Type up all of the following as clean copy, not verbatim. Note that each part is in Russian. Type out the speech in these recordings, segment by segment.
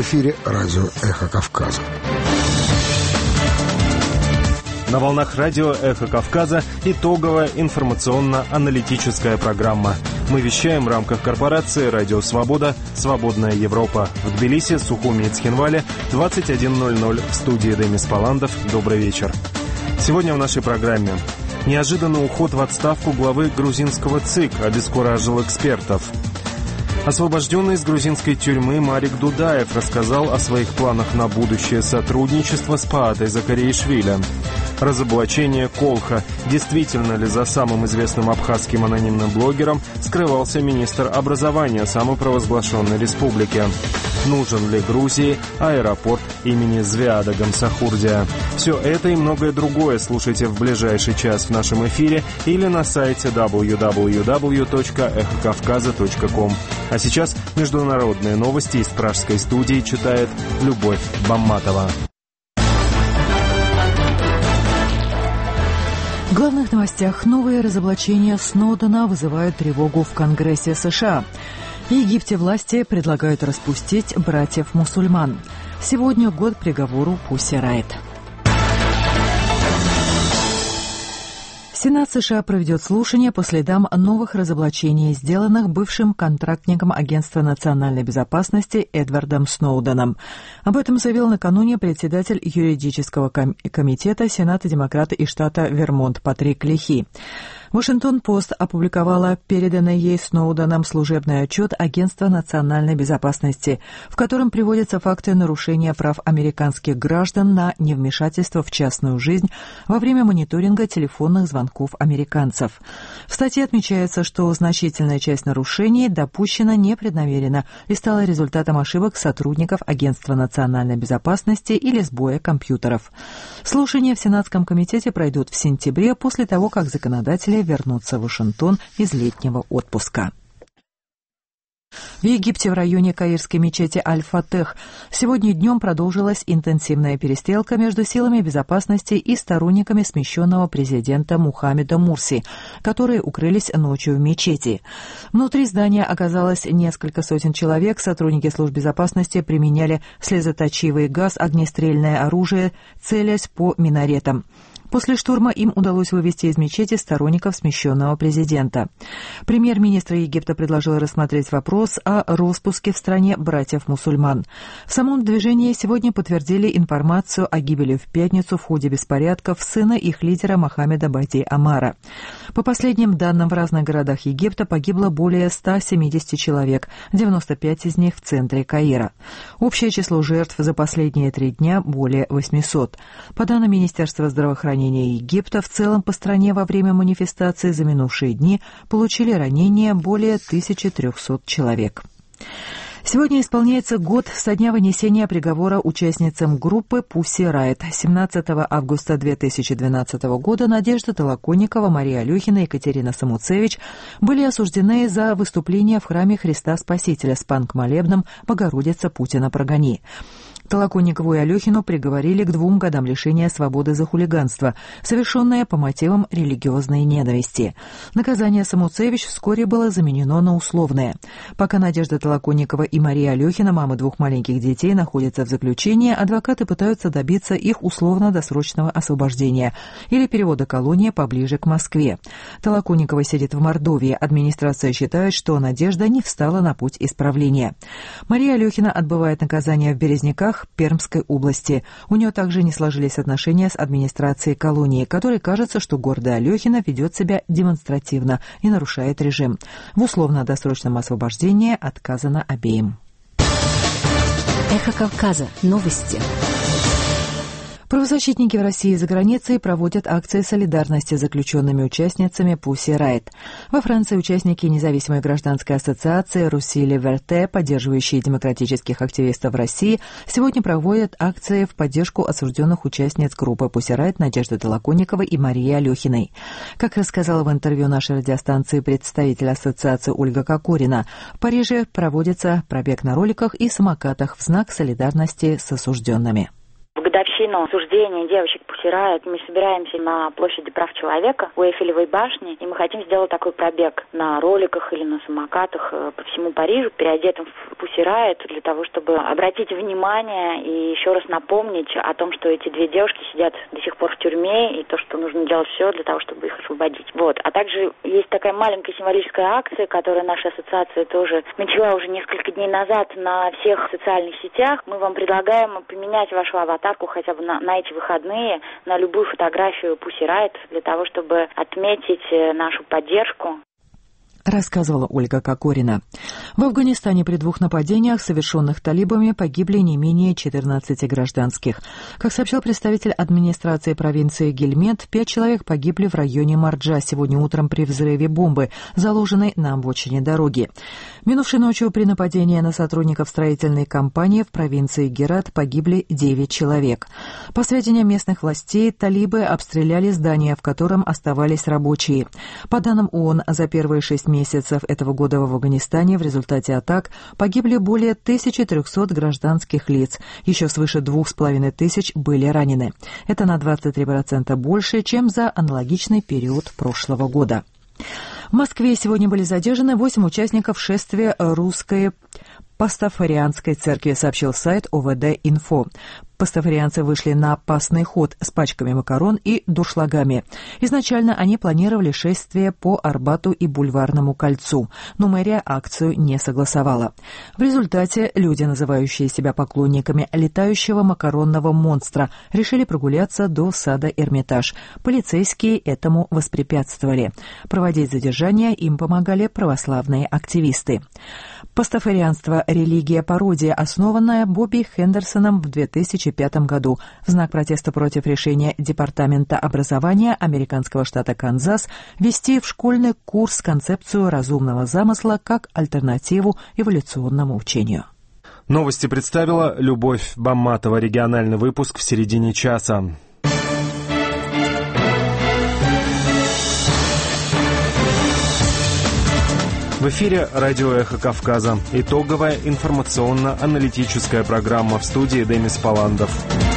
эфире радио «Эхо Кавказа». На волнах радио «Эхо Кавказа» итоговая информационно-аналитическая программа. Мы вещаем в рамках корпорации «Радио Свобода. Свободная Европа». В Тбилиси, Сухуми и Цхинвале 21:00 в студии Демис Паландов. Добрый вечер. Сегодня в нашей программе. Неожиданный уход в отставку главы грузинского ЦИК обескуражил экспертов. Освобожденный из грузинской тюрьмы Марик Дудаев рассказал о своих планах на будущее сотрудничество с Паатой Закариишвили. Разоблачение Колха. Действительно ли за самым известным абхазским анонимным блогером скрывался министр образования самопровозглашенной республики? Нужен ли Грузии аэропорт имени Звиада Гамсахурдия? Все это и многое другое слушайте в ближайший час в нашем эфире или на сайте www.эхокавказа.ком. А сейчас международные новости из пражской студии читает Любовь Бамматова. В главных новостях новые разоблачения Сноудена вызывают тревогу в Конгрессе США. В Египте власти предлагают распустить братьев-мусульман. Сегодня год приговору Пусси Райт. Сенат США проведет слушание по следам новых разоблачений, сделанных бывшим контрактником Агентства национальной безопасности Эдвардом Сноуденом. Об этом заявил накануне председатель юридического комитета Сената демократа из штата Вермонт Патрик Лихи. Вашингтон-Пост опубликовала переданный ей Сноуденом служебный отчет Агентства национальной безопасности, в котором приводятся факты нарушения прав американских граждан на невмешательство в частную жизнь во время мониторинга телефонных звонков американцев. В статье отмечается, что значительная часть нарушений допущена непреднамеренно и стала результатом ошибок сотрудников Агентства национальной безопасности или сбоя компьютеров. Слушания в Сенатском комитете пройдут в сентябре после того, как законодатели вернутся в Вашингтон из летнего отпуска. В Египте в районе каирской мечети Аль-Фатех сегодня днем продолжилась интенсивная перестрелка между силами безопасности и сторонниками смещенного президента Мухаммеда Мурси, которые укрылись ночью в мечети. Внутри здания оказалось несколько сотен человек. Сотрудники служб безопасности применяли слезоточивый газ, огнестрельное оружие, целясь по минаретам. После штурма им удалось вывести из мечети сторонников смещенного президента. Премьер-министр Египта предложил рассмотреть вопрос о распуске в стране братьев-мусульман. В самом движении сегодня подтвердили информацию о гибели в пятницу в ходе беспорядков сына их лидера Мохаммеда Бади Амара. По последним данным, в разных городах Египта погибло более 170 человек, 95 из них в центре Каира. Общее число жертв за последние 3 дня более 800. По данным Министерства здравоохранения Египта, в целом по стране во время манифестации за минувшие дни получили ранения более 1300 человек. Сегодня исполняется год со дня вынесения приговора участницам группы Пусси Райт. 17 августа 2012 года Надежда Толоконникова, Мария Алехина и Екатерина Самуцевич были осуждены за выступление в храме Христа Спасителя с панк-молебном «Богородица, Путина прогони». Толоконникову и Алехину приговорили к 2 годам лишения свободы за хулиганство, совершенное по мотивам религиозной ненависти. Наказание Самуцевич вскоре было заменено на условное. Пока Надежда Толоконникова и Мария Алехина, мамы 2 маленьких детей, находятся в заключении, адвокаты пытаются добиться их условно-досрочного освобождения или перевода колонии поближе к Москве. Толоконникова сидит в Мордовии. Администрация считает, что Надежда не встала на путь исправления. Мария Алехина отбывает наказание в Березниках, Пермской области. У нее также не сложились отношения с администрацией колонии, которой кажется, что гордая Алехина ведет себя демонстративно и нарушает режим. В условно-досрочном освобождении отказано обеим. Эхо Кавказа. Новости. Правозащитники в России и за границей проводят акции солидарности с заключенными участницами Пусси Райт. Во Франции участники независимой гражданской ассоциации «Руси Либерте», поддерживающие демократических активистов в России, сегодня проводят акции в поддержку осужденных участниц группы Пусси Райт Надежды Толоконниковой и Марии Алехиной. Как рассказала в интервью нашей радиостанции представитель ассоциации Ольга Кокорина, в Париже проводится пробег на роликах и самокатах в знак солидарности с осужденными. В годовщину годовщину осуждения девочек Pussy Riot мы собираемся на площади прав человека у Эйфелевой башни, и мы хотим сделать такой пробег на роликах или на самокатах по всему Парижу, переодетым в Pussy Riot, для того, чтобы обратить внимание и еще раз напомнить о том, что эти две девушки сидят до сих пор в тюрьме, и то, что нужно делать все для того, чтобы их освободить. А также есть такая маленькая символическая акция, которую наша ассоциация тоже начала уже несколько дней назад на всех социальных сетях. Мы вам предлагаем поменять вашу аватарку хотя бы на эти выходные на любую фотографию Pussy Riot для того, чтобы отметить нашу поддержку. Рассказывала Ольга Кокорина. В Афганистане при 2 нападениях, совершенных талибами, погибли не менее 14 гражданских. Как сообщил представитель администрации провинции Гельмет, 5 человек погибли в районе Марджа сегодня утром при взрыве бомбы, заложенной на обочине дороги. Минувшей ночью при нападении на сотрудников строительной компании в провинции Герат погибли 9 человек. По сведениям местных властей, талибы обстреляли здание, в котором оставались рабочие. По данным ООН, за первые 6 месяцев этого года в Афганистане в результате атак погибли более 1300 гражданских лиц. Еще свыше 2500 были ранены. Это на 23% больше, чем за аналогичный период прошлого года. В Москве сегодня были задержаны 8 участников шествия русской пастафарианской церкви, сообщил сайт ОВД-Инфо. Пастафарианцы вышли на опасный ход с пачками макарон и дуршлагами. Изначально они планировали шествие по Арбату и Бульварному кольцу, но мэрия акцию не согласовала. В результате люди, называющие себя поклонниками летающего макаронного монстра, решили прогуляться до сада Эрмитаж. Полицейские этому воспрепятствовали. Проводить задержания им помогали православные активисты. Пастафарианство – религия-пародия, основанная Бобби Хендерсоном в 2005 году в знак протеста против решения Департамента образования американского штата Канзас ввести в школьный курс концепцию разумного замысла как альтернативу эволюционному учению. Новости представила Любовь Бамматова. Региональный выпуск в середине часа. В эфире радио «Эхо Кавказа». Итоговая информационно-аналитическая программа, в студии Демис Паландов.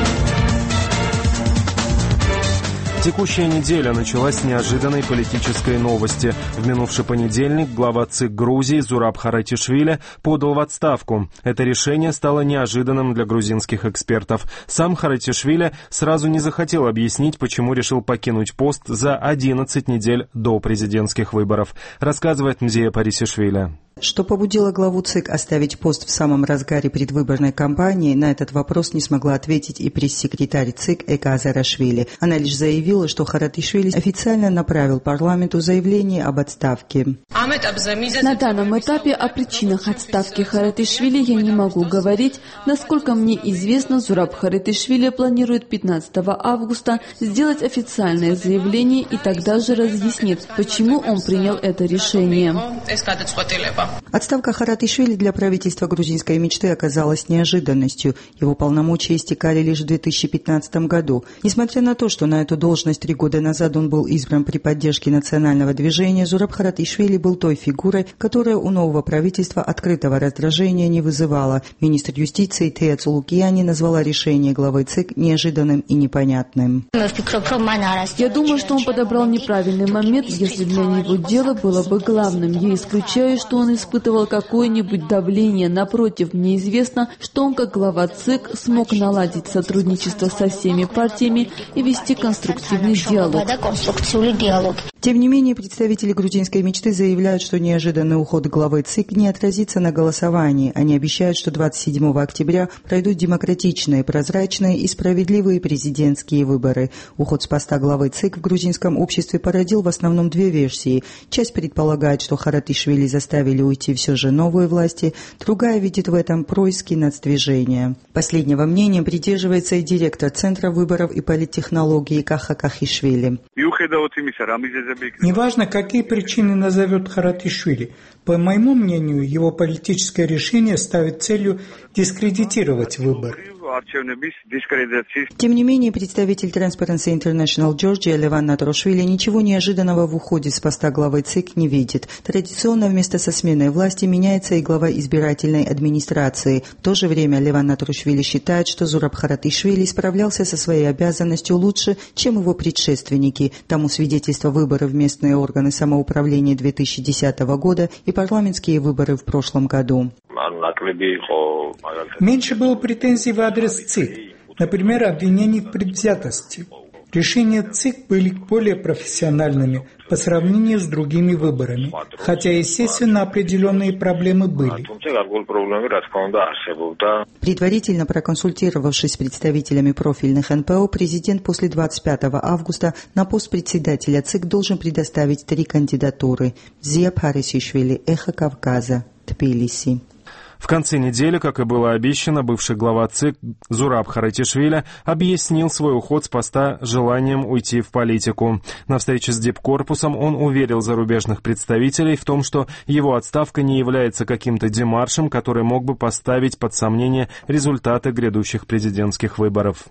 Текущая неделя началась с неожиданной политической новости. В минувший понедельник глава ЦИК Грузии Зураб Харатишвили подал в отставку. Это решение стало неожиданным для грузинских экспертов. Сам Харатишвили сразу не захотел объяснить, почему решил покинуть пост за 11 недель до президентских выборов, рассказывает Мзия Парисишвили. Что побудило главу ЦИК оставить пост в самом разгаре предвыборной кампании, на этот вопрос не смогла ответить и пресс-секретарь ЦИК Эка Азарашвили. Она лишь заявила, что Харатишвили официально направил парламенту заявление об отставке. На данном этапе о причинах отставки Харатишвили я не могу говорить. Насколько мне известно, Зураб Харатишвили планирует 15 августа сделать официальное заявление и тогда же разъяснит, почему он принял это решение. Отставка Харатишвили для правительства грузинской мечты оказалась неожиданностью. Его полномочия истекали лишь в 2015 году. Несмотря на то, что на эту должность 3 года назад он был избран при поддержке национального движения, Зураб Харатишвили был той фигурой, которая у нового правительства открытого раздражения не вызывала. Министр юстиции Тея Цулукияни назвала решение главы ЦИК неожиданным и непонятным. Я думаю, что он подобрал неправильный момент, если для него дело было бы главным. Я исключаю, что он испытывал какое-нибудь давление. Напротив, мне известно, что он, как глава ЦИК, смог наладить сотрудничество со всеми партиями и вести конструктивный диалог. Тем не менее, представители грузинской мечты заявляют, что неожиданный уход главы ЦИК не отразится на голосовании. Они обещают, что 27 октября пройдут демократичные, прозрачные и справедливые президентские выборы. Уход с поста главы ЦИК в грузинском обществе породил в основном 2 версии. Часть предполагает, что Харатишвили заставили уйти все же новые власти, другая видит в этом происки нацдвижения. Последнего мнения придерживается и директор Центра выборов и политтехнологий Каха Кахишвили. Неважно, какие причины назовет Харатишвили. По моему мнению, его политическое решение ставит целью дискредитировать выборы. Тем не менее, представитель Transparency International Georgia Леван Натрошвили ничего неожиданного в уходе с поста главы ЦИК не видит. Традиционно вместо со сменой власти меняется и глава избирательной администрации. В то же время Леван Натрошвили считает, что Зураб Харатишвили справлялся со своей обязанностью лучше, чем его предшественники. Тому свидетельство выборов в местные органы самоуправления 2010 года и парламентские выборы в прошлом году. Меньше было претензий в адрес ЦИК, например, обвинений в предвзятости. Решения ЦИК были более профессиональными по сравнению с другими выборами, хотя, естественно, определенные проблемы были. Предварительно проконсультировавшись с представителями профильных НПО, президент после 25 августа на пост председателя ЦИК должен предоставить 3 кандидатуры. Зия Парисишвили, Эхо Кавказа, Тбилиси. В конце недели, как и было обещано, бывший глава ЦИК Зураб Харатишвили объяснил свой уход с поста желанием уйти в политику. На встрече с Дипкорпусом он уверил зарубежных представителей в том, что его отставка не является каким-то демаршем, который мог бы поставить под сомнение результаты грядущих президентских выборов.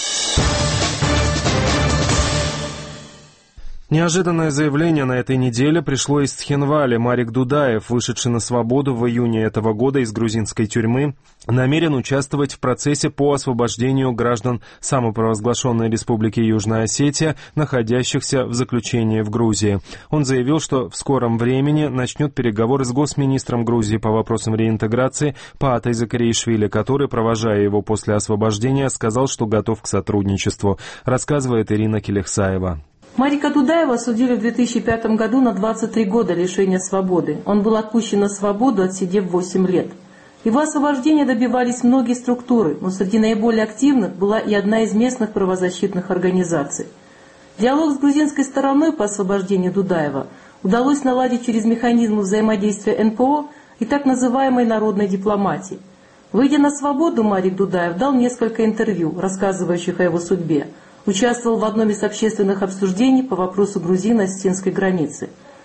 Неожиданное заявление на этой неделе пришло из Цхинвали. Марик Дудаев, вышедший на свободу в июне этого года из грузинской тюрьмы, намерен участвовать в процессе по освобождению граждан самопровозглашенной Республики Южная Осетия, находящихся в заключении в Грузии. Он заявил, что в скором времени начнет переговоры с госминистром Грузии по вопросам реинтеграции Паатой Закариишвили, который, провожая его после освобождения, сказал, что готов к сотрудничеству, рассказывает Ирина Келехсаева. Марика Дудаева осудили в 2005 году на 23 года лишения свободы. Он был отпущен на свободу, отсидев 8 лет. Его освобождения добивались многие структуры, но среди наиболее активных была и одна из местных правозащитных организаций. Диалог с грузинской стороной по освобождению Дудаева удалось наладить через механизмы взаимодействия НПО и так называемой народной дипломатии. Выйдя на свободу, Марик Дудаев дал несколько интервью, рассказывающих о его судьбе. Участвовал в одном из общественных обсуждений по вопросу грузино-осетинской границы.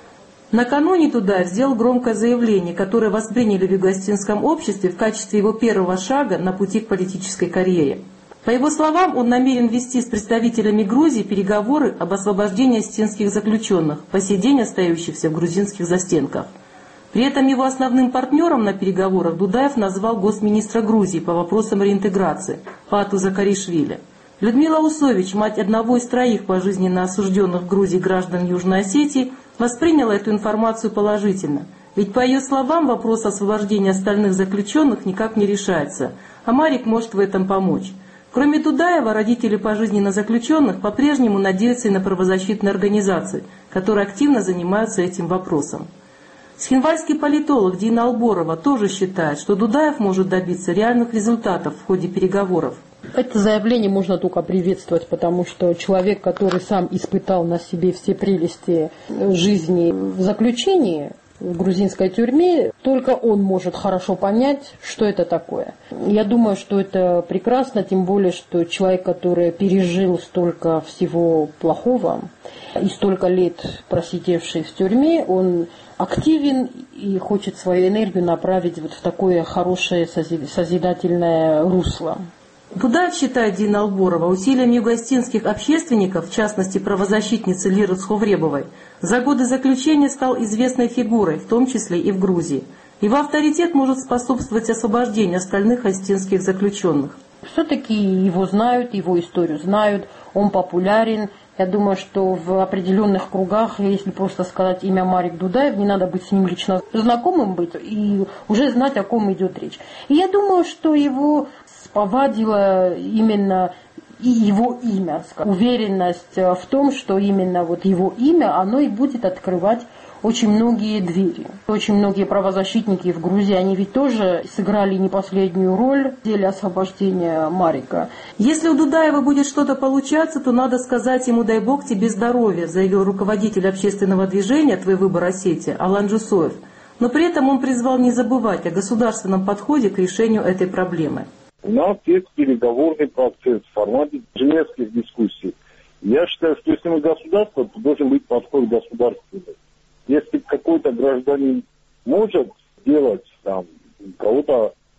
Накануне Дудаев сделал громкое заявление, которое восприняли в юго-осетинском обществе в качестве его первого шага на пути к политической карьере. По его словам, он намерен вести с представителями Грузии переговоры об освобождении осетинских заключенных, по сей день остающихся в грузинских застенках. При этом его основным партнером на переговорах Дудаев назвал госминистра Грузии по вопросам реинтеграции Паату Закаришвили. Людмила Усович, мать одного из 3 пожизненно осужденных в Грузии граждан Южной Осетии, восприняла эту информацию положительно. Ведь, по ее словам, вопрос освобождения остальных заключенных никак не решается, а Марик может в этом помочь. Кроме Дудаева, родители пожизненно заключенных по-прежнему надеются и на правозащитные организации, которые активно занимаются этим вопросом. Цхинвальский политолог Дина Алборова тоже считает, что Дудаев может добиться реальных результатов в ходе переговоров. Это заявление можно только приветствовать, потому что человек, который сам испытал на себе все прелести жизни в заключении, в грузинской тюрьме, только он может хорошо понять, что это такое. Я думаю, что это прекрасно, тем более, что человек, который пережил столько всего плохого и столько лет просидевший в тюрьме, он активен и хочет свою энергию направить вот в такое хорошее созидательное русло. Дудаев, считает Дина Алборова, усилиями юго-осетинских общественников, в частности правозащитницы Лиры Цховребовой, за годы заключения стал известной фигурой, в том числе и в Грузии. Его авторитет может способствовать освобождению остальных осетинских заключенных. Все-таки его знают, его историю знают, он популярен. Я думаю, что в определенных кругах, если просто сказать имя Марик Дудаев, не надо быть с ним лично знакомым быть и уже знать, о ком идет речь. И я думаю, что его повадило именно и его имя, уверенность в том, что именно вот его имя, оно и будет открывать очень многие двери. Очень многие правозащитники в Грузии, они ведь тоже сыграли не последнюю роль в деле освобождения Марика. Если у Дудаева будет что-то получаться, то надо сказать ему «дай Бог тебе здоровья», заявил руководитель общественного движения «Твой выбор Осетия» Алан Джусоев. Но при этом он призвал не забывать о государственном подходе к решению этой проблемы. У нас есть переговорный процесс в формате женевских дискуссий. Я считаю, что если мы государство, то должен быть подход государственный. Если какой-то гражданин может сделать, там, кого-то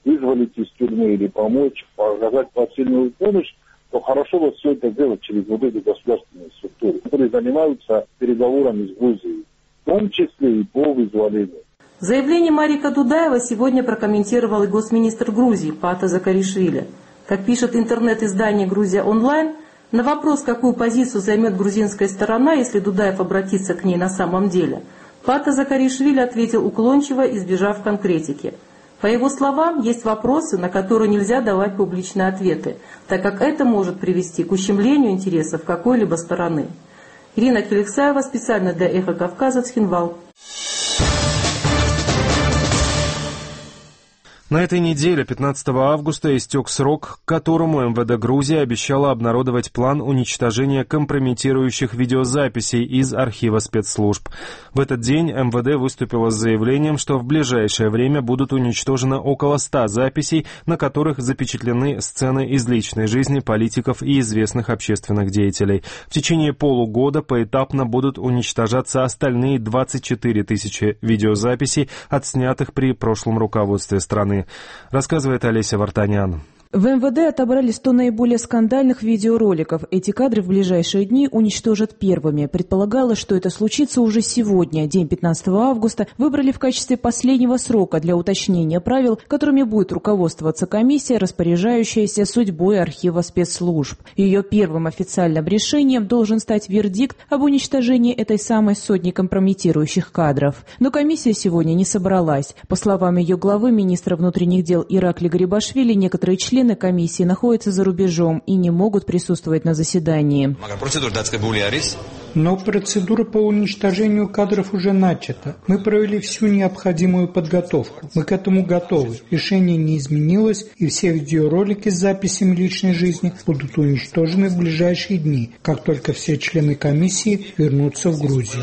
вызволить из тюрьмы или помочь, оказать посильную помощь, то хорошо вот все это делать через вот эти государственные структуры, которые занимаются переговорами с Грузией, в том числе и по вызволению. Заявление Марика Дудаева сегодня прокомментировал и госминистр Грузии Пата Закаришвили. Как пишет интернет-издание «Грузия онлайн», на вопрос, какую позицию займет грузинская сторона, если Дудаев обратится к ней на самом деле, Пата Закаришвили ответил уклончиво, избежав конкретики. По его словам, есть вопросы, на которые нельзя давать публичные ответы, так как это может привести к ущемлению интересов какой-либо стороны. Ирина Келексаева, специально для «Эхо Кавказа», Цхинвал. На этой неделе, 15 августа, истек срок, к которому МВД Грузии обещало обнародовать план уничтожения компрометирующих видеозаписей из архива спецслужб. В этот день МВД выступило с заявлением, что в ближайшее время будут уничтожены около 100 записей, на которых запечатлены сцены из личной жизни политиков и известных общественных деятелей. В течение полугода поэтапно будут уничтожаться остальные 24 тысячи видеозаписей, отснятых при прошлом руководстве страны. Рассказывает Олеся Вартанян. В МВД отобрали 100 наиболее скандальных видеороликов. Эти кадры в ближайшие дни уничтожат первыми. Предполагалось, что это случится уже сегодня, день 15 августа, выбрали в качестве последнего срока для уточнения правил, которыми будет руководствоваться комиссия, распоряжающаяся судьбой архива спецслужб. Ее первым официальным решением должен стать вердикт об уничтожении этой самой сотни компрометирующих кадров. Но комиссия сегодня не собралась. По словам ее главы, министра внутренних дел Иракли Гарибашвили, некоторые члены комиссии находятся за рубежом и не могут присутствовать на заседании. Но процедура по уничтожению кадров уже начата. Мы провели всю необходимую подготовку. Мы к этому готовы. Решение не изменилось, и все видеоролики с записями личной жизни будут уничтожены в ближайшие дни, как только все члены комиссии вернутся в Грузию.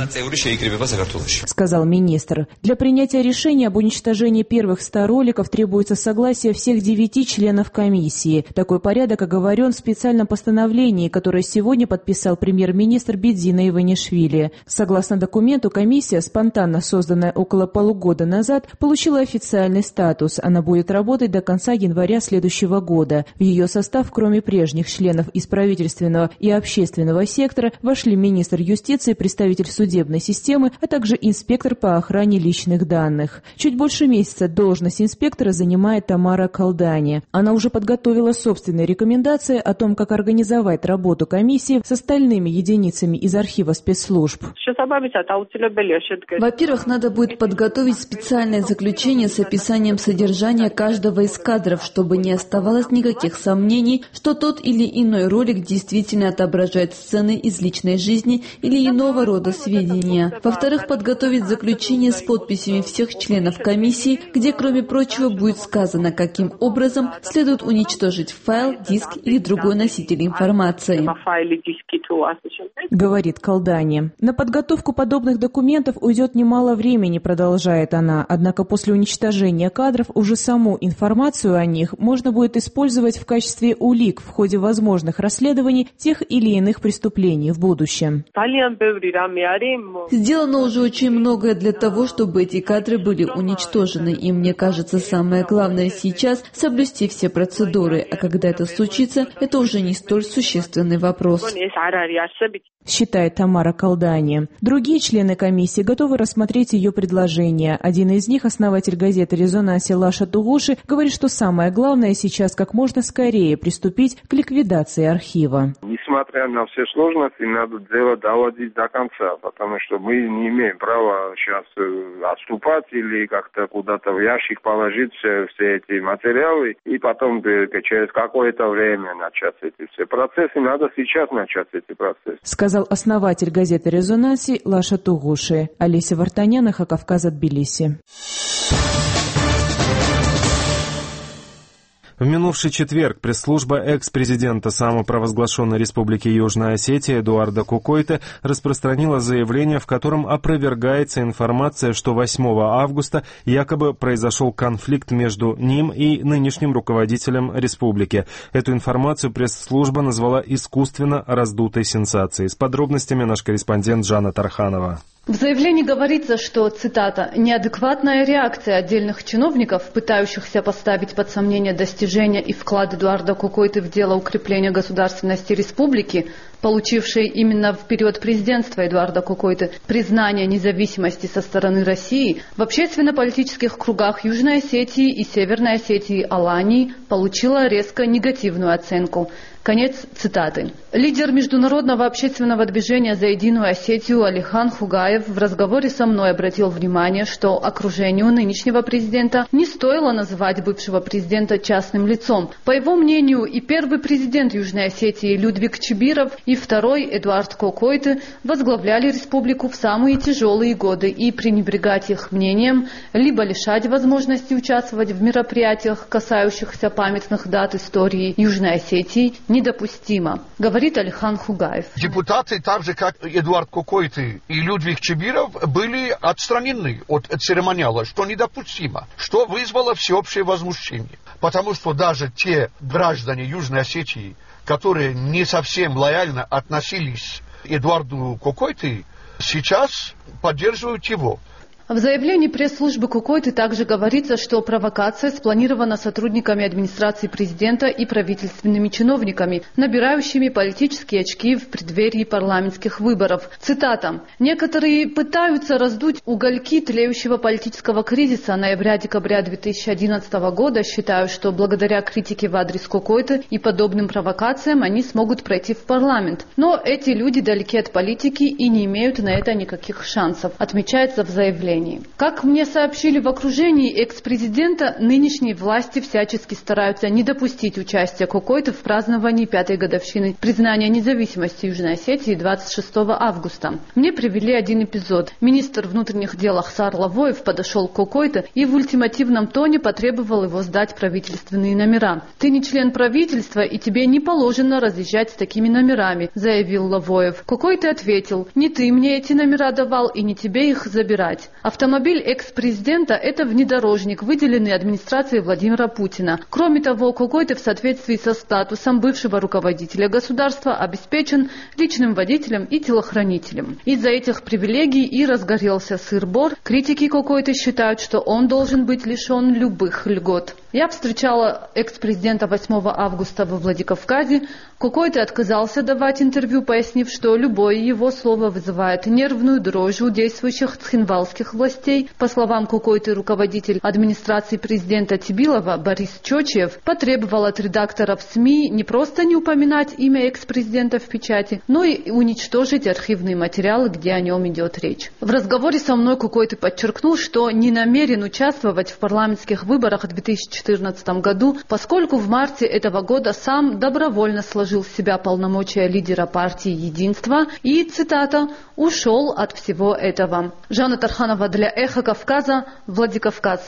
Сказал министр. Для принятия решения об уничтожении первых 100 роликов требуется согласие всех 9 членов комиссии. Такой порядок оговорен в специальном постановлении, которое сегодня подписал премьер-министр Бедзина Иванишвили. Согласно документу, комиссия, спонтанно созданная около полугода назад, получила официальный статус. Она будет работать до конца января следующего года. В ее состав, кроме прежних членов из правительственного и общественного сектора, вошли министр юстиции, представитель судебной системы, а также инспектор по охране личных данных. Чуть больше месяца должность инспектора занимает Тамара Калдани. Она уже подготовила собственные рекомендации о том, как организовать работу комиссии с остальными единицами из архива спецслужб. Во-первых, надо будет подготовить специальное заключение с описанием содержания каждого из кадров, чтобы не оставалось никаких сомнений, что тот или иной ролик действительно отображает сцены из личной жизни или иного рода сведения. Во-вторых, подготовить заключение с подписями всех членов комиссии, где, кроме прочего, будет сказано, каким образом следует уничтожить файл, диск или другой носитель информации. Говорит Калдани. На подготовку подобных документов уйдет немало времени, продолжает она. Однако после уничтожения кадров уже саму информацию о них можно будет использовать в качестве улик в ходе возможных расследований тех или иных преступлений в будущем. Сделано уже очень многое для того, чтобы эти кадры были уничтожены. И мне кажется, самое главное сейчас — соблюсти все процедуры. А когда это случится, это уже не столь существенный вопрос. Считает Тамара Калдани. Другие члены комиссии готовы рассмотреть ее предложения. Один из них, основатель газеты «Резонансе» Лаша Тугуши, говорит, что самое главное сейчас как можно скорее приступить к ликвидации архива. Несмотря на все сложности, надо дело доводить до конца, потому что мы не имеем права сейчас отступать или как-то куда-то в ящик положить все эти материалы и потом через какое-то время начать эти все процессы. Надо сейчас начать эти процессы. Сказал основатель газеты «Резонанси» Лаша Тугуши. Олеся Вартанян, «Эхо Кавказа», Тбилиси. В минувший четверг пресс-служба экс-президента самопровозглашенной Республики Южная Осетия Эдуарда Кукойте распространила заявление, в котором опровергается информация, что 8 августа якобы произошел конфликт между ним и нынешним руководителем республики. Эту информацию пресс-служба назвала искусственно раздутой сенсацией. С подробностями наш корреспондент Жанна Тарханова. В заявлении говорится, что, цитата, «неадекватная реакция отдельных чиновников, пытающихся поставить под сомнение достижения и вклад Эдуарда Кокойты в дело укрепления государственности республики, получившей именно в период президентства Эдуарда Кокойты признание независимости со стороны России, в общественно-политических кругах Южной Осетии и Северной Осетии Алании получила резко негативную оценку». Конец цитаты. Лидер международного общественного движения «За единую Осетию» Алихан Хугаев в разговоре со мной обратил внимание, что окружению нынешнего президента не стоило называть бывшего президента частным лицом. По его мнению, и первый президент Южной Осетии Людвиг Чибиров, и второй Эдуард Кокойты возглавляли республику в самые тяжелые годы, и пренебрегать их мнением, либо лишать возможности участвовать в мероприятиях, касающихся памятных дат истории Южной Осетии, недопустимо, говорит Алихан Хугаев. Депутаты, так же как Эдуард Кокойты и Людвиг Чибиров, были отстранены от церемониала, что недопустимо, что вызвало всеобщее возмущение. Потому что даже те граждане Южной Осетии, которые не совсем лояльно относились к Эдуарду Кокойты, сейчас поддерживают его. В заявлении пресс-службы Кокойты также говорится, что провокация спланирована сотрудниками администрации президента и правительственными чиновниками, набирающими политические очки в преддверии парламентских выборов. Цитата. «Некоторые пытаются раздуть угольки тлеющего политического кризиса ноября-декабря 2011 года, считая, что благодаря критике в адрес Кокойты и подобным провокациям они смогут пройти в парламент. Но эти люди далеки от политики и не имеют на это никаких шансов», отмечается в заявлении. Как мне сообщили в окружении экс-президента, нынешние власти всячески стараются не допустить участия Кокойты в праздновании 5-й годовщины признания независимости Южной Осетии 26 августа. Мне привели один эпизод. Министр внутренних дел Ахсар Лавоев подошел к Кокойте и в ультимативном тоне потребовал его сдать правительственные номера. «Ты не член правительства, и тебе не положено разъезжать с такими номерами», заявил Лавоев. Кокойте ответил: «Не ты мне эти номера давал, и не тебе их забирать». Автомобиль экс-президента – это внедорожник, выделенный администрацией Владимира Путина. Кроме того, Кокойты в соответствии со статусом бывшего руководителя государства обеспечен личным водителем и телохранителем. Из-за этих привилегий и разгорелся сыр-бор. Критики Кокойты считают, что он должен быть лишен любых льгот. Я встречала экс-президента 8 августа во Владикавказе. Кокойты отказался давать интервью, пояснив, что любое его слово вызывает нервную дрожь у действующих цхинвалских властей. По словам Кокойты, руководитель администрации президента Тибилова Борис Чочиев потребовал от редакторов СМИ не просто не упоминать имя экс-президента в печати, но и уничтожить архивные материалы, где о нем идет речь. В разговоре со мной Кокойты подчеркнул, что не намерен участвовать в парламентских выборах в 2014 году, поскольку в марте этого года сам добровольно сложил с себя полномочия лидера партии «Единство» и, цитата, «ушел от всего этого». Жанна Тарханова для «Эхо Кавказа», Владикавказ.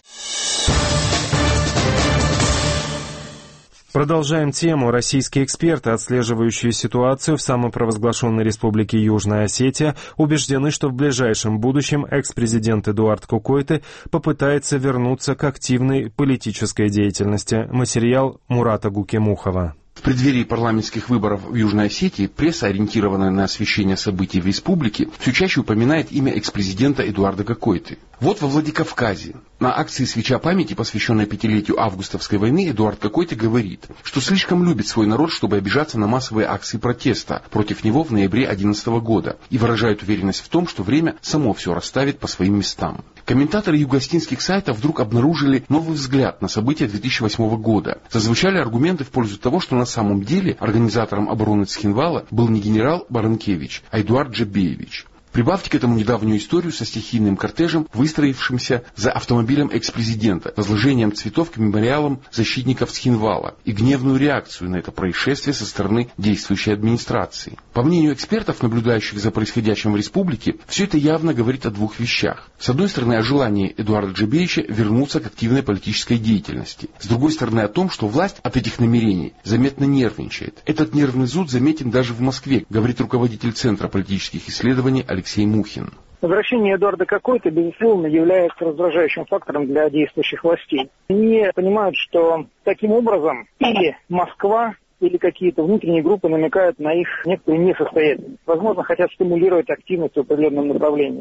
Продолжаем тему. Российские эксперты, отслеживающие ситуацию в самопровозглашенной республике Южная Осетия, убеждены, что в ближайшем будущем экс-президент Эдуард Кокойты попытается вернуться к активной политической деятельности. Материал Мурата Гукемухова. В преддверии парламентских выборов в Южной Осетии пресса, ориентированная на освещение событий в республике, все чаще упоминает имя экс-президента Эдуарда Кокойты. Вот во Владикавказе на акции «Свеча памяти», посвященной 5-летию августовской войны, Эдуард Кокойты говорит, что слишком любит свой народ, чтобы обижаться на массовые акции протеста против него в ноябре 2011 года, и выражает уверенность в том, что время само все расставит по своим местам. Комментаторы югостинских сайтов вдруг обнаружили новый взгляд на события 2008 года. Зазвучали аргументы в пользу того, что на самом деле организатором обороны Цхинвала был не генерал Баранкевич, а Эдуард Джебеевич. Прибавьте к этому недавнюю историю со стихийным кортежем, выстроившимся за автомобилем экс-президента, возложением цветов к мемориалам защитников Цхинвала и гневную реакцию на это происшествие со стороны действующей администрации. По мнению экспертов, наблюдающих за происходящим в республике, все это явно говорит о двух вещах. С одной стороны, о желании Эдуарда Джебеевича вернуться к активной политической деятельности. С другой стороны, о том, что власть от этих намерений заметно нервничает. Этот нервный зуд заметен даже в Москве, говорит руководитель Центра политических исследований Алексей Мухин. Возвращение Эдуарда Кокойты, безусловно, является раздражающим фактором для действующих властей. Они понимают, что таким образом или Москва, или какие-то внутренние группы намекают на их некоторую несостоятельность. Возможно, хотят стимулировать активность в определенном направлении.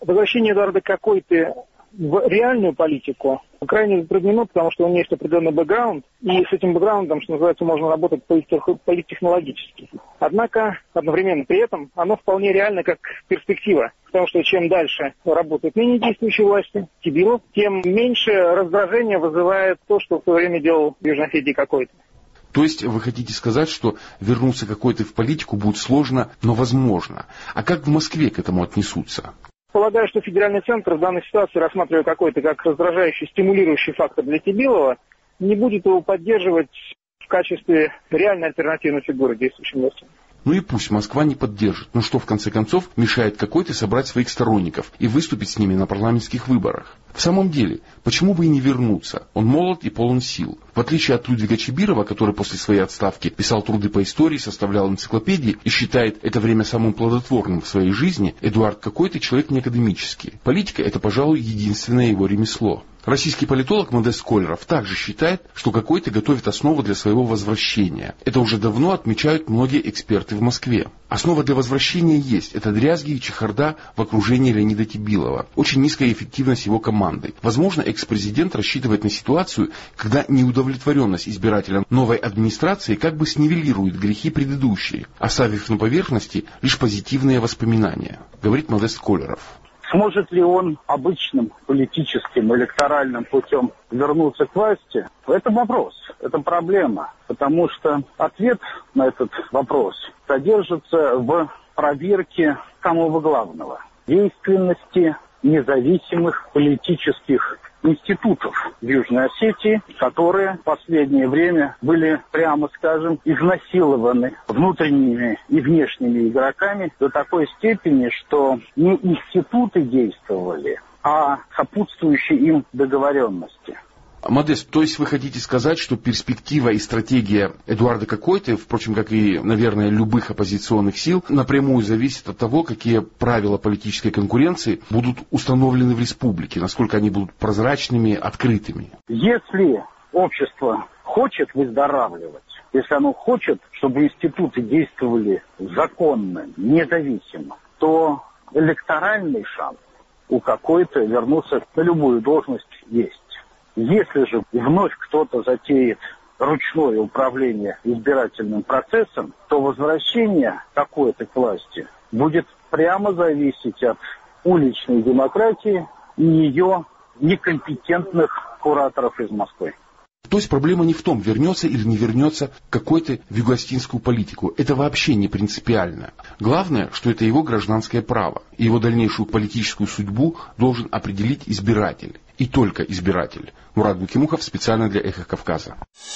Возвращение Эдуарда Кокойты в реальную политику крайне затруднено, потому что у него есть определенный бэкграунд, и с этим бэкграундом, что называется, можно работать политтехнологически. Однако, одновременно при этом, оно вполне реально как перспектива, потому что чем дальше работают ныне действующие власти, Тибилов, тем меньше раздражения вызывает то, что в свое время делал в Южной Осетии Кокойта. То есть вы хотите сказать, что вернуться Кокойты в политику будет сложно, но возможно. А как в Москве к этому отнесутся? Полагаю, что федеральный центр в данной ситуации, рассматривая Кокойта как раздражающий, стимулирующий фактор для Тибилова, не будет его поддерживать в качестве реальной альтернативной фигуры действующим властям. Ну и пусть Москва не поддержит. Но что в конце концов мешает Кокойте собрать своих сторонников и выступить с ними на парламентских выборах? В самом деле, почему бы и не вернуться? Он молод и полон сил. В отличие от Людвига Чибирова, который после своей отставки писал труды по истории, составлял энциклопедии и считает это время самым плодотворным в своей жизни, Эдуард Кокойта человек не академический. Политика – это, пожалуй, единственное его ремесло. Российский политолог Модест Колеров также считает, что Кокойта готовит основу для своего возвращения. Это уже давно отмечают многие эксперты в Москве. Основа для возвращения есть. Это дрязги и чехарда в окружении Леонида Тибилова. Очень низкая эффективность его команды. Возможно, экс-президент рассчитывает на ситуацию, когда неудовлетворенность избирателя новой администрации как бы снивелирует грехи предыдущие, оставив на поверхности лишь позитивные воспоминания, говорит Модест Колеров. Сможет ли он обычным политическим, электоральным путем вернуться к власти? Это вопрос, это проблема, потому что ответ на этот вопрос содержится в проверке самого главного – действенности независимых политических институтов в Южной Осетии, которые в последнее время были, прямо скажем, изнасилованы внутренними и внешними игроками до такой степени, что не институты действовали, а сопутствующие им договоренности. Модест, то есть вы хотите сказать, что перспектива и стратегия Эдуарда Кокойты, впрочем, как и, наверное, любых оппозиционных сил, напрямую зависит от того, какие правила политической конкуренции будут установлены в республике, насколько они будут прозрачными, открытыми? Если общество хочет выздоравливать, если оно хочет, чтобы институты действовали законно, независимо, то электоральный шанс у Кокойты вернуться на любую должность есть. Если же вновь кто-то затеет ручное управление избирательным процессом, то возвращение Кокойты к власти будет прямо зависеть от уличной демократии и ее некомпетентных кураторов из Москвы. То есть проблема не в том, вернется или не вернется Кокойта в югоостинскую политику. Это вообще не принципиально. Главное, что это его гражданское право. И его дальнейшую политическую судьбу должен определить избиратель. И только избиратель. Мурат Букимухов специально для «Эхо Кавказа».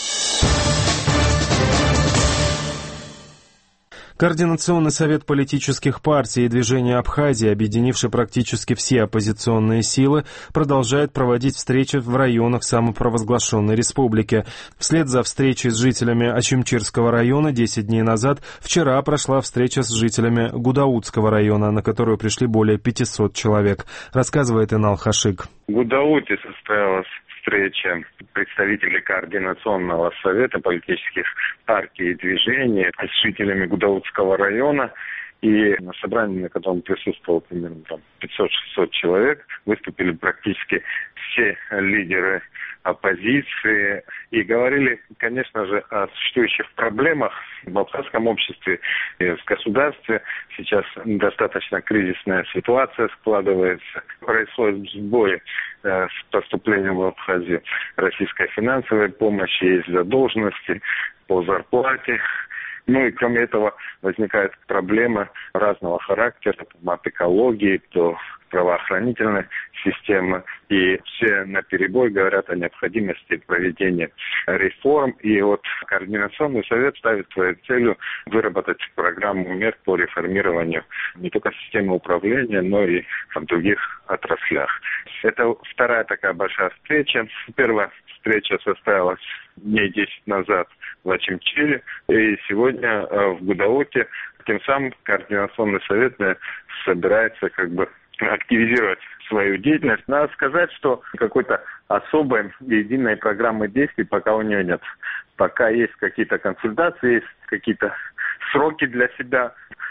Координационный совет политических партий и движения Абхазии, объединивший практически все оппозиционные силы, продолжает проводить встречи в районах самопровозглашенной республики. Вслед за встречей с жителями Очимчирского района 10 дней назад вчера прошла встреча с жителями Гудаутского района, на которую пришли более 500 человек, рассказывает Инал Хашик. В Гудауте состоялась встреча представителей Координационного совета политических партий и движений с жителями Гудаутского района. И на собрании, на котором присутствовало примерно 500-600 человек, выступили практически все лидеры оппозиции и говорили, конечно же, о существующих проблемах в абхазском обществе и в государстве. Сейчас достаточно кризисная ситуация складывается. Происходит сбой с поступлением в Абхазию российской финансовой помощи, есть задолженности по зарплате. Ну и кроме этого возникают проблемы разного характера, от экологии до правоохранительной системы. И все наперебой говорят о необходимости проведения реформ. И вот Координационный совет ставит своей целью выработать программу мер по реформированию не только системы управления, но и в других отраслях. Это вторая такая большая встреча. Первая встреча состоялась дней 10 назад в Очимчире, и сегодня в Гудауте. Тем самым Координационный совет собирается активизировать свою деятельность. Надо сказать, что какой-то особой единой программы действий пока у нее нет. Пока есть какие-то консультации, есть какие-то сроки для себя.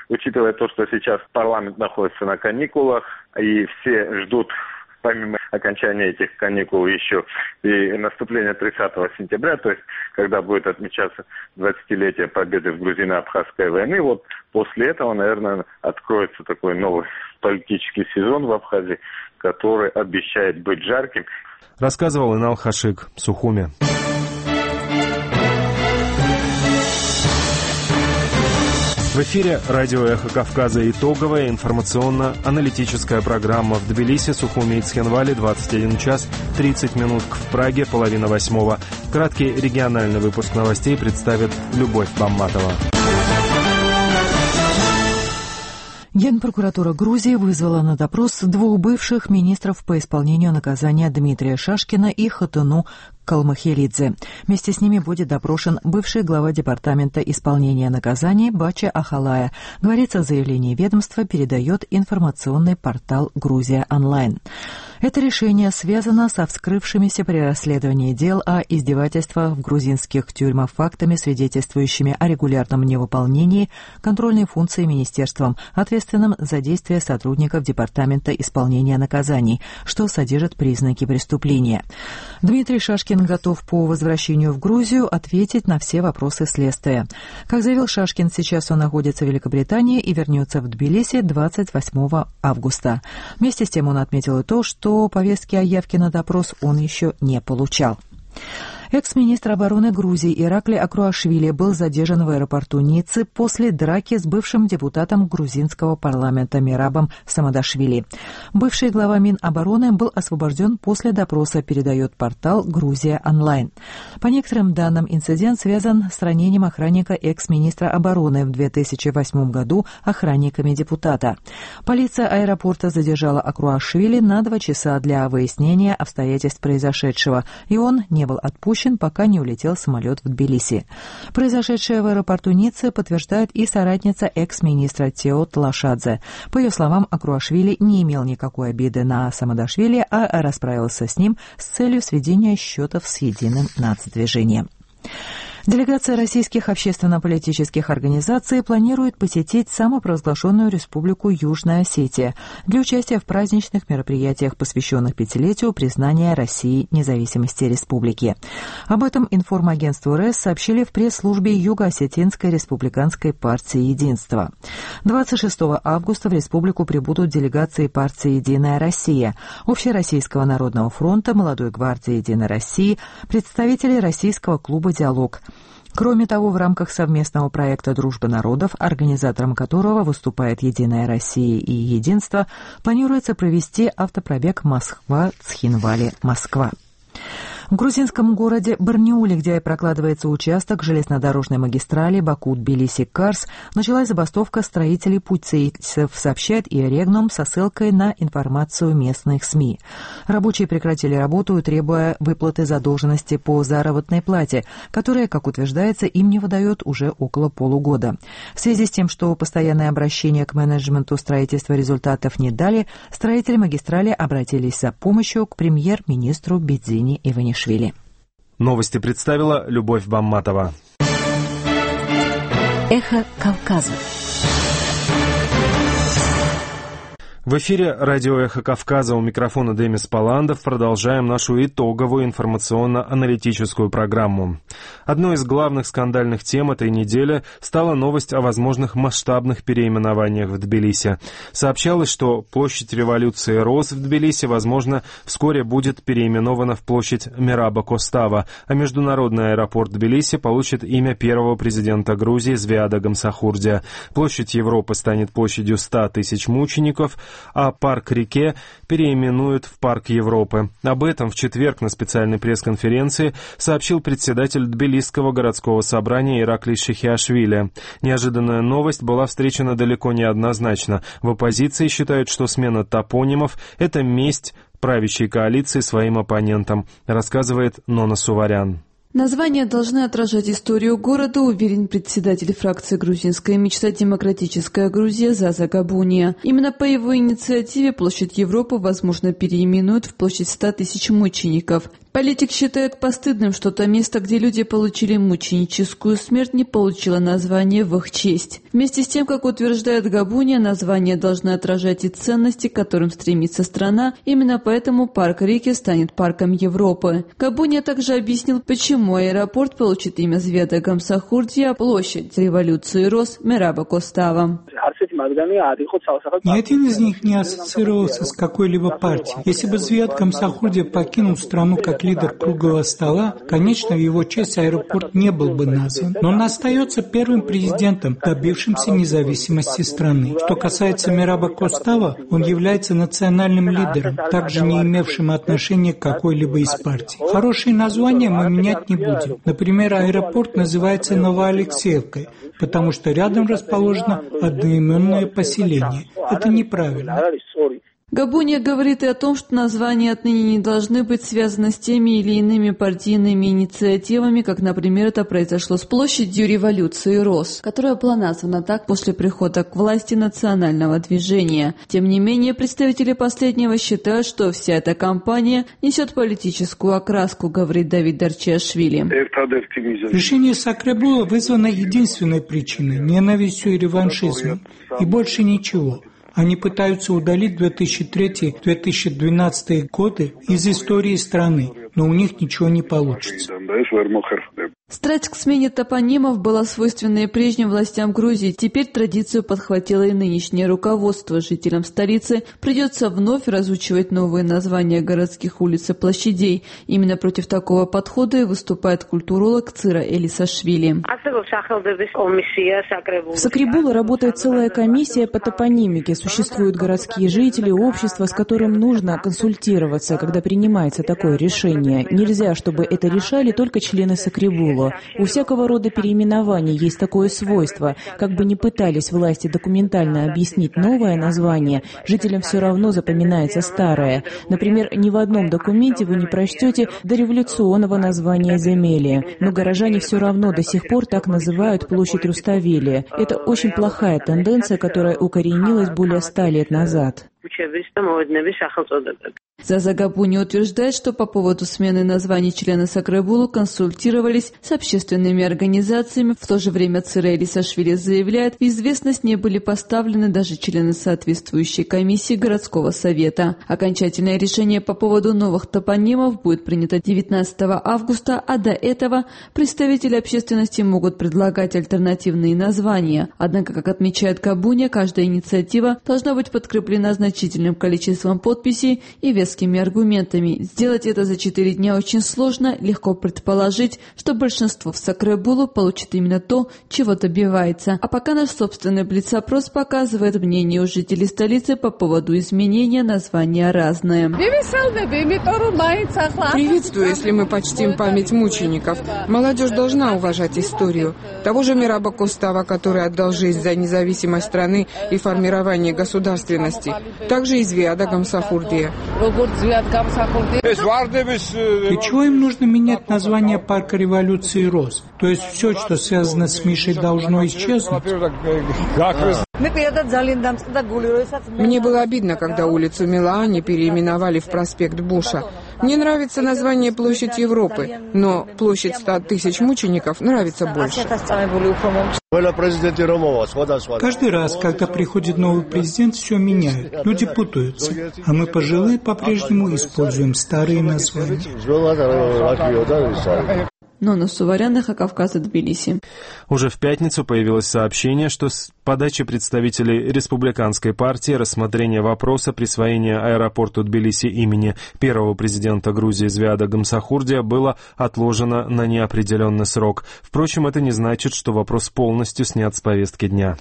учитывая то, что сейчас парламент находится на каникулах, и все ждут, помимо окончания этих каникул, еще и наступление 30 сентября, то есть когда будет отмечаться 20-летие победы в грузино-абхазской войне, вот после этого, наверное, откроется такой новый политический сезон в Абхазии, который обещает быть жарким. Рассказывал Инал Хашик, Сухуми. В эфире радио «Эхо Кавказа» итоговая информационно-аналитическая программа в Тбилиси, Сухуми и Цхинвале 21 час 30 минут, в Праге 7:30. Краткий региональный выпуск новостей представит Любовь Бамматова. Генпрокуратура Грузии вызвала на допрос двух бывших министров по исполнению наказания Дмитрия Шашкина и Хатуну Калмахелидзе. Вместе с ними будет допрошен бывший глава Департамента исполнения наказаний Бача Ахалая. Говорится в заявлении ведомства, передает информационный портал «Грузия онлайн». Это решение связано со вскрывшимися при расследовании дел о издевательствах в грузинских тюрьмах фактами, свидетельствующими о регулярном невыполнении контрольной функции министерством, ответственным за действия сотрудников Департамента исполнения наказаний, что содержит признаки преступления. Дмитрий Шашкин готов по возвращению в Грузию ответить на все вопросы следствия. Как заявил Шашкин, сейчас он находится в Великобритании и вернется в Тбилиси 28 августа. Вместе с тем он отметил и то, что повестки о явке на допрос он еще не получал. Экс-министр обороны Грузии Иракли Акруашвили был задержан в аэропорту Ниццы после драки с бывшим депутатом грузинского парламента Мирабом Самадашвили. Бывший глава Минобороны был освобожден после допроса, передает портал «Грузия онлайн». По некоторым данным, инцидент связан с ранением охранника экс-министра обороны в 2008 году охранниками депутата. Полиция аэропорта задержала Акруашвили на 2 часа для выяснения обстоятельств произошедшего, и он не был отпущен, пока не улетел самолет в Тбилиси. Произошедшее в аэропорту Ниццы подтверждает и соратница экс-министра Тео Тлашадзе. По ее словам, Акруашвили не имел никакой обиды на Самадашвили, а расправился с ним с целью сведения счетов с единым нацдвижением. Делегация российских общественно-политических организаций планирует посетить самопровозглашенную республику Южная Осетия для участия в праздничных мероприятиях, посвященных 5-летию признания России независимости республики. Об этом информагентству РЭС сообщили в пресс-службе Юго-Осетинской республиканской партии «Единство». 26 августа в республику прибудут делегации партии «Единая Россия», Общероссийского народного фронта, Молодой гвардии «Единой России», представители Российского клуба «Диалог». Кроме того, в рамках совместного проекта «Дружба народов», организатором которого выступает «Единая Россия» и «Единство», планируется провести автопробег Москва-Цхинвали-Москва. В грузинском городе Барниуле, где прокладывается участок железнодорожной магистрали Баку-Тбилиси-Карс, началась забастовка строителей путейцев, сообщает Иорегнум со ссылкой на информацию местных СМИ. Рабочие прекратили работу, требуя выплаты задолженности по заработной плате, которая, как утверждается, им не выдают уже около полугода. В связи с тем, что постоянное обращение к менеджменту строительства результатов не дали, строители магистрали обратились за помощью к премьер-министру Бедзини Иванишвили. Новости представила Любовь Бамматова. Эхо Кавказа. В эфире радио «Эхо Кавказа», у микрофона Демис Паландов. Продолжаем нашу итоговую информационно-аналитическую программу. Одной из главных скандальных тем этой недели стала новость о возможных масштабных переименованиях в Тбилиси. Сообщалось, что площадь революции Роз в Тбилиси, возможно, вскоре будет переименована в площадь Мираба Костава, а международный аэропорт Тбилиси получит имя первого президента Грузии Звиада Гамсахурдия. Площадь Европы станет площадью 100 тысяч мучеников, а парк Реке переименуют в Парк Европы. Об этом в четверг на специальной пресс-конференции сообщил председатель Тбилисского городского собрания Ираклий Шихиашвили. Неожиданная новость была встречена далеко не однозначно. В оппозиции считают, что смена топонимов – это месть правящей коалиции своим оппонентам, рассказывает Нона Суварян. Названия должны отражать историю города, уверен председатель фракции «Грузинская мечта. Демократическая Грузия» Заза Габуния. Именно по его инициативе площадь Европы, возможно, переименуют в площадь 100 тысяч мучеников. Политик считает постыдным, что то место, где люди получили мученическую смерть, не получило название в их честь. Вместе с тем, как утверждает Габуния, название должны отражать и ценности, к которым стремится страна. Именно поэтому парк Рики станет парком Европы. Габуния также объяснил, почему аэропорт получит имя Звиада Гамсахурдия, а площадь революции Роз Мераба Костава. Ни один из них не ассоциировался с какой-либо партией. Если бы Звиад Гамсахурдия покинул страну как лидер круглого стола, конечно, в его честь аэропорт не был бы назван. Но он остается первым президентом, добившимся независимости страны. Что касается Мераба Костава, он является национальным лидером, также не имевшим отношения к какой-либо из партий. Хорошие названия мы менять не будем. Например, аэропорт называется Новоалексеевкой, потому что рядом расположено одноименное поселение. Это неправильно. Габуния говорит и о том, что названия отныне не должны быть связаны с теми или иными партийными инициативами, как, например, это произошло с площадью революции Роз, которая была названа так после прихода к власти национального движения. Тем не менее, представители последнего считают, что вся эта кампания несет политическую окраску, говорит Давид Дарчиашвили. Решение Сакребула вызвано единственной причиной – ненавистью и реваншизмом, и больше ничего. Они пытаются удалить 2003-2012 годы из истории страны, но у них ничего не получится. Страсть к смене топонимов была свойственна и прежним властям Грузии. Теперь традицию подхватило и нынешнее руководство. Жителям столицы придется вновь разучивать новые названия городских улиц и площадей. Именно против такого подхода и выступает культуролог Цира Элисашвили. В Сакребулу работает целая комиссия по топонимике. Существуют городские жители, общество, с которым нужно консультироваться, когда принимается такое решение. Нельзя, чтобы это решали только члены Сакребула. У всякого рода переименований есть такое свойство. Как бы ни пытались власти документально объяснить новое название, жителям все равно запоминается старое. Например, ни в одном документе вы не прочтете дореволюционного названия Земелия, но горожане все равно до сих пор так называют площадь Руставелия. Это очень плохая тенденция, которая укоренилась более 100 лет назад. Заза Габуни утверждает, что по поводу смены названий члены Сакребулу консультировались с общественными организациями. В то же время Цира Элисашвили заявляет, в известность не были поставлены даже члены соответствующей комиссии городского совета. Окончательное решение по поводу новых топонимов будет принято 19 августа, а до этого представители общественности могут предлагать альтернативные названия. Однако, как отмечает Габуни, каждая инициатива должна быть подкреплена значительным количеством подписей и вескими аргументами. Сделать это за 4 дня очень сложно, легко предположить, что большинство в Сакребулу получит именно то, чего добивается. А пока наш собственный блиц-опрос показывает мнение у жителей столицы по поводу изменения названия разное. Приветствую, если мы почтим память мучеников. Молодежь должна уважать историю. Того же Мераба Костава, который отдал жизнь за независимость страны и формирование государственности. Также и Звиада Гамсахурдия. Для чего им нужно менять название парка революции Роз? То есть все, что связано с Мишей, должно исчезнуть? Мне было обидно, когда улицу Милаани переименовали в проспект Буша. Мне нравится название Площадь Европы, но площадь 100 тысяч мучеников нравится больше. Каждый раз, когда приходит новый президент, все меняют. Люди путаются. А мы, пожилые, по-прежнему используем старые названия. Нона Суваряна, Кавказа, Тбилиси. Уже в пятницу появилось сообщение, что с подачи представителей Республиканской партии рассмотрение вопроса присвоения аэропорту Тбилиси имени первого президента Грузии Звиада Гамсахурдия было отложено на неопределенный срок. Впрочем, это не значит, что вопрос полностью снят с повестки дня.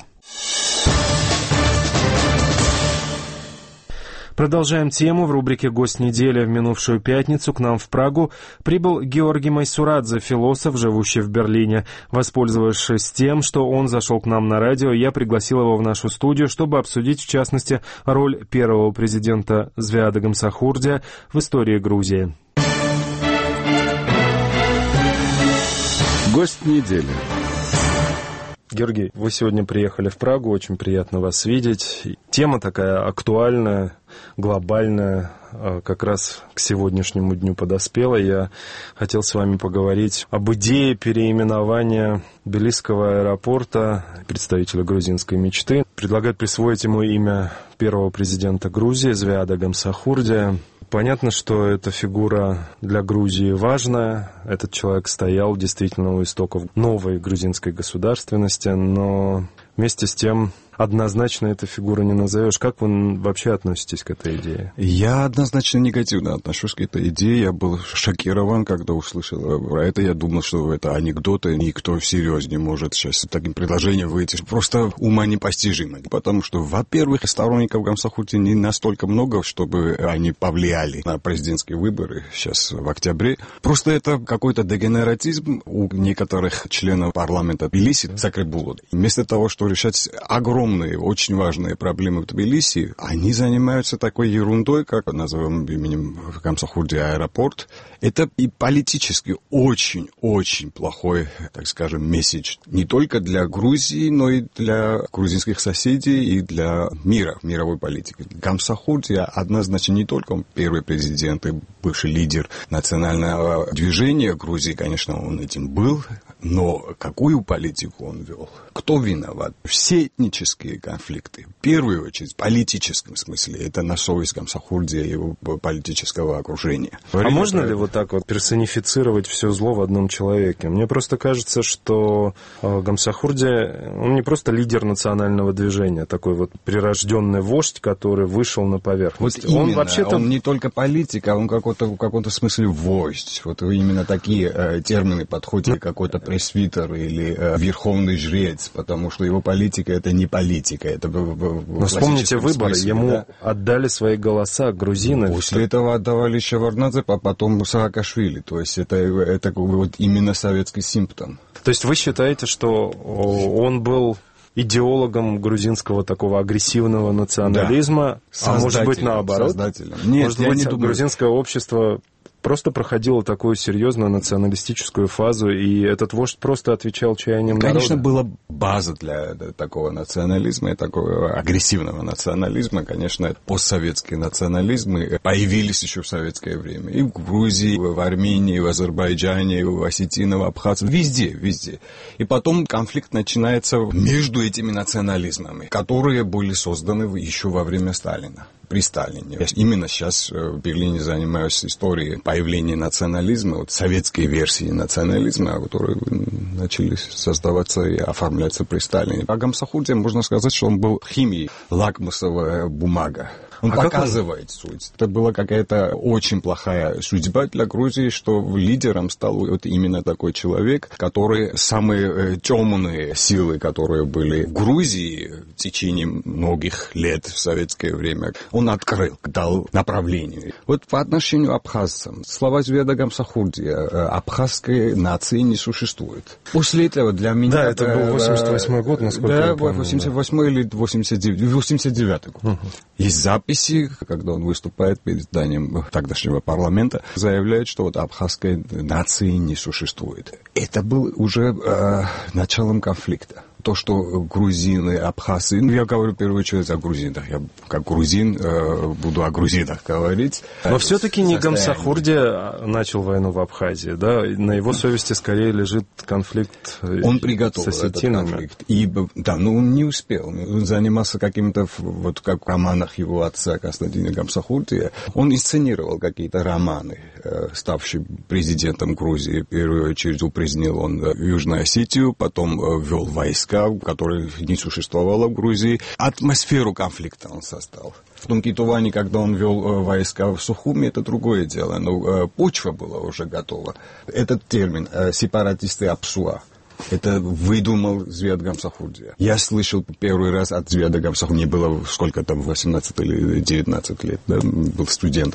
Продолжаем тему. В рубрике «Гость недели» в минувшую пятницу к нам в Прагу прибыл Георгий Майсурадзе, философ, живущий в Берлине. Воспользовавшись тем, что он зашел к нам на радио, я пригласил его в нашу студию, чтобы обсудить, в частности, роль первого президента Звиада Гамсахурдия в истории Грузии. Гость недели. Георгий, вы сегодня приехали в Прагу, очень приятно вас видеть. Тема такая актуальная, глобальная, как раз к сегодняшнему дню подоспела. Я хотел с вами поговорить об идее переименования Тбилисского аэропорта. Представители грузинской мечты предлагают присвоить ему имя первого президента Грузии Звиада Гамсахурдия. Понятно, что эта фигура для Грузии важная. Этот человек стоял действительно у истоков новой грузинской государственности, но вместе с тем однозначно эту фигуру не назовешь. Как вы вообще относитесь к этой идее? Я однозначно негативно отношусь к этой идее. Я был шокирован, когда услышал про это. Я думал, что это анекдот, и никто всерьез не может сейчас с таким предложением выйти. Просто ума непостижимо. Потому что, во-первых, сторонников Гамсахурдии не настолько много, чтобы они повлияли на президентские выборы сейчас в октябре. Просто это какой-то дегенератизм у некоторых членов парламента Тбилиси, Сакребулу. Вместо того, чтобы решать огромные, очень важные проблемы в Тбилиси, они занимаются такой ерундой, как назовем именем Гамсахурдия аэропорт. Это и политически очень-очень плохой, так скажем, месседж. Не только для Грузии, но и для грузинских соседей и для мира, мировой политики. Гамсахурдия однозначно не только первый президент и бывший лидер национального движения Грузии, конечно, он этим был, но какую политику он вел? Кто виноват? Все этнические конфликты, в первую очередь в политическом смысле, это на совесть Гамсахурдия и его политического окружения. А можно ли вот так вот персонифицировать все зло в одном человеке? Мне просто кажется, что Гамсахурдия, он не просто лидер национального движения, такой вот прирожденный вождь, который вышел на поверхность. Вот именно, он не только политик, а он в каком-то смысле вождь. Вот именно такие термины подходят, какой-то пресвитер или верховный жрец, потому что его политика — это не политика. Это но вспомните выборы, смысле, ему да? Отдали свои голоса грузины. После этого отдавали Шеварднадзе, а потом Саакашвили. То есть это вот именно советский симптом. То есть вы считаете, что он был идеологом грузинского такого агрессивного национализма, да. А может быть наоборот? Нет, может быть, грузинское общество просто проходило такую серьезную националистическую фазу, и этот вождь просто отвечал чаяниям народа? Конечно, была база для такого национализма и такого агрессивного национализма. Конечно, постсоветские национализмы появились еще в советское время. И в Грузии, в Армении, в Азербайджане, в Осетии, в Абхазии. Везде. И потом конфликт начинается между этими национализмами, которые были созданы еще во время Сталина. При Сталине. Я именно сейчас в Берлине занимаюсь историей появления национализма, вот советские версии национализма, которые начали создаваться и оформляться при Сталине. О Гамсахурдии можно сказать, что он был химией, лакмусовая бумага. Он показывает суть. Это была какая-то очень плохая судьба для Грузии, что лидером стал вот именно такой человек, который самые темные силы, которые были в Грузии в течение многих лет в советское время, он открыл, дал направление. Вот по отношению к абхазцам, слова Звиада Гамсахурдия, абхазской нации не существует. После этого для меня... Да, это был 88-й год, насколько я помню. Да, 88-й или 89-й год. Есть записи, когда он выступает перед зданием тогдашнего парламента, заявляет, что вот абхазской нации не существует. Это был уже началом конфликта. То, что грузины, абхазцы... Я говорю в первую очередь о грузинах. Я как грузин буду о грузинах говорить. Но все-таки не Гамсахурдия начал войну в Абхазии, да? На его совести скорее лежит конфликт он приготовил с осетинами. Этот конфликт. Да, но он не успел. Он занимался какими-то, вот как в романах его отца Константина Гамсахурдия. Он инсценировал какие-то романы, ставший президентом Грузии. В первую очередь упразднил он Южную Осетию, потом ввел войска, которая не существовала в Грузии. Атмосферу конфликта он создал. В том Кетуване, когда он вел войска в Сухуми, это другое дело. Но почва была уже готова. Этот термин «сепаратисты Апсуа» это выдумал Звиад Гамсахурдия. Я слышал первый раз от Звиада Гамсахурдия, мне было сколько там, 18 или 19 лет, да, был студентом.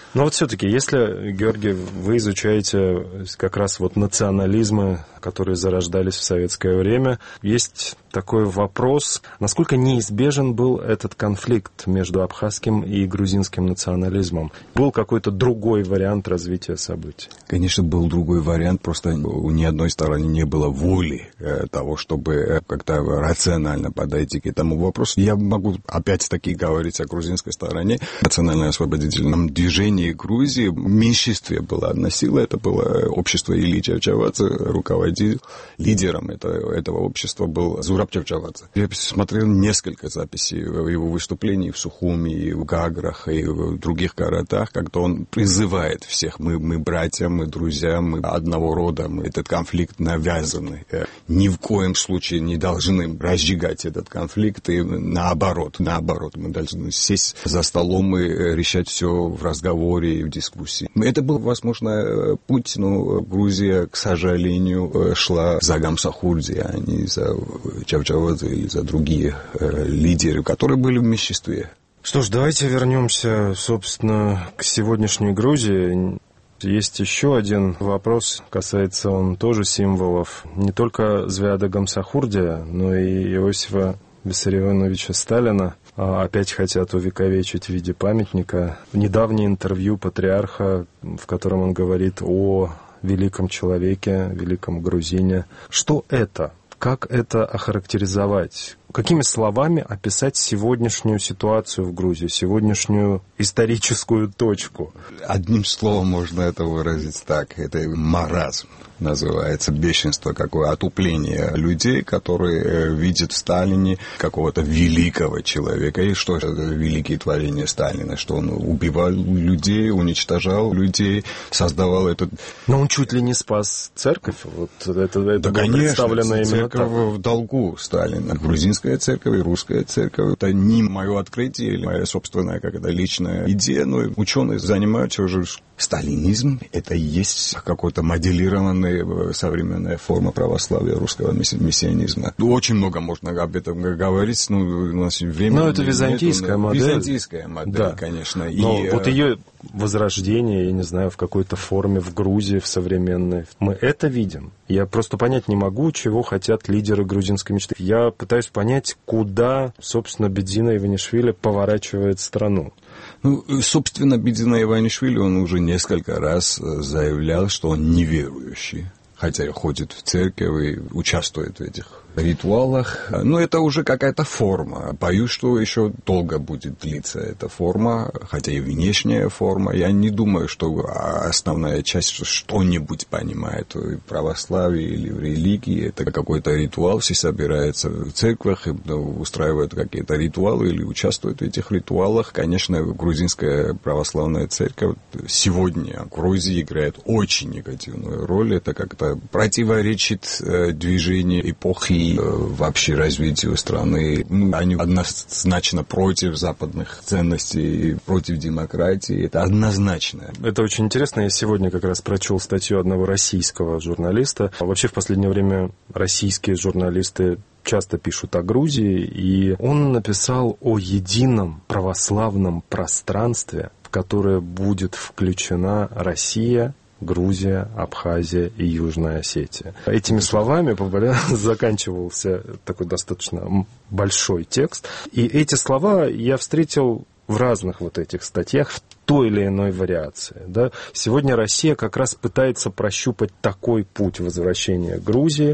Но вот все-таки, если, Георгий, вы изучаете как раз вот национализмы, которые зарождались в советское время, есть такой вопрос, насколько неизбежен был этот конфликт между абхазским и грузинским национализмом? Был какой-то другой вариант развития событий? Конечно, был другой вариант, просто у ни одной стороны не было воли того, чтобы как-то рационально подойти к этому вопросу. Я могу опять-таки говорить о грузинской стороне. В национально-освободительном движении Грузии в меньшинстве была одна сила, это было общество Ильи Чавчавадзе, руководитель, лидером этого общества был Зураб Чавчавадзе. Я смотрел несколько записей его выступлений в Сухуми, и в Гаграх, и в других городах, когда он призывает всех, мы братья, мы друзья, мы одного рода, мы этот конфликт навязаны. Ни в коем случае не должны разжигать этот конфликт, и наоборот, мы должны сесть за столом и решать все в разговоре и в дискуссии. Это был, возможно, путь, но Грузия, к сожалению, шла за Гамсахурди, а не за Чавчавадзе или за другие лидеры, которые были в меньшинстве. Что ж, давайте вернемся, собственно, к сегодняшней Грузии. Есть еще один вопрос, касается он тоже символов. Не только Звяда Гамсахурдия, но и Иосифа Виссарионовича Сталина опять хотят увековечить в виде памятника. Недавнее интервью патриарха, в котором он говорит о великом человеке, великом грузине. Что это? Как это охарактеризовать? Какими словами описать сегодняшнюю ситуацию в Грузии, сегодняшнюю историческую точку? Одним словом можно это выразить так. Это маразм называется, бешенство, какое отупление людей, которые видят в Сталине какого-то великого человека. И что это великие творения Сталина? Что он убивал людей, уничтожал людей, создавал этот... Но он чуть ли не спас церковь. Вот это да, было конечно, представлено именно церковь так. В долгу Сталина. Грузинская церковь и русская церковь. Это не мое открытие или моя собственная какая-то личная идея, но ученые занимаются уже... Сталинизм — это и есть какой-то моделированная современная форма православия, русского мессианизма. Очень много можно об этом говорить, но у нас время... Но это византийская модель. Византийская модель, да, конечно. Но вот ее возрождение, я не знаю, в какой-то форме в Грузии, в современной, мы это видим. Я просто понять не могу, чего хотят лидеры грузинской мечты. Я пытаюсь понять, куда, собственно, Бедзина Иванишвили поворачивает страну. Ну, собственно, Бедзина Иванишвили, он уже несколько раз заявлял, что он неверующий, хотя ходит в церковь и участвует в этих ритуалах. Но это уже какая-то форма. Боюсь, что еще долго будет длиться эта форма, хотя и внешняя форма. Я не думаю, что основная часть что-нибудь понимает в православии или в религии. Это какой-то ритуал, все собираются в церквях, и устраивают какие-то ритуалы или участвуют в этих ритуалах. Конечно, грузинская православная церковь сегодня в Грузии играет очень негативную роль. Это как-то противоречит движению эпохи вообще развитию страны. Они однозначно против западных ценностей, против демократии. Это однозначно. Это очень интересно. Я сегодня как раз прочел статью одного российского журналиста. Вообще в последнее время российские журналисты часто пишут о Грузии, и он написал о едином православном пространстве, в которое будет включена Россия, Грузия, Абхазия и Южная Осетия. Этими словами заканчивался такой достаточно большой текст. И эти слова я встретил в разных вот этих статьях в той или иной вариации. Да? Сегодня Россия как раз пытается прощупать такой путь возвращения Грузии.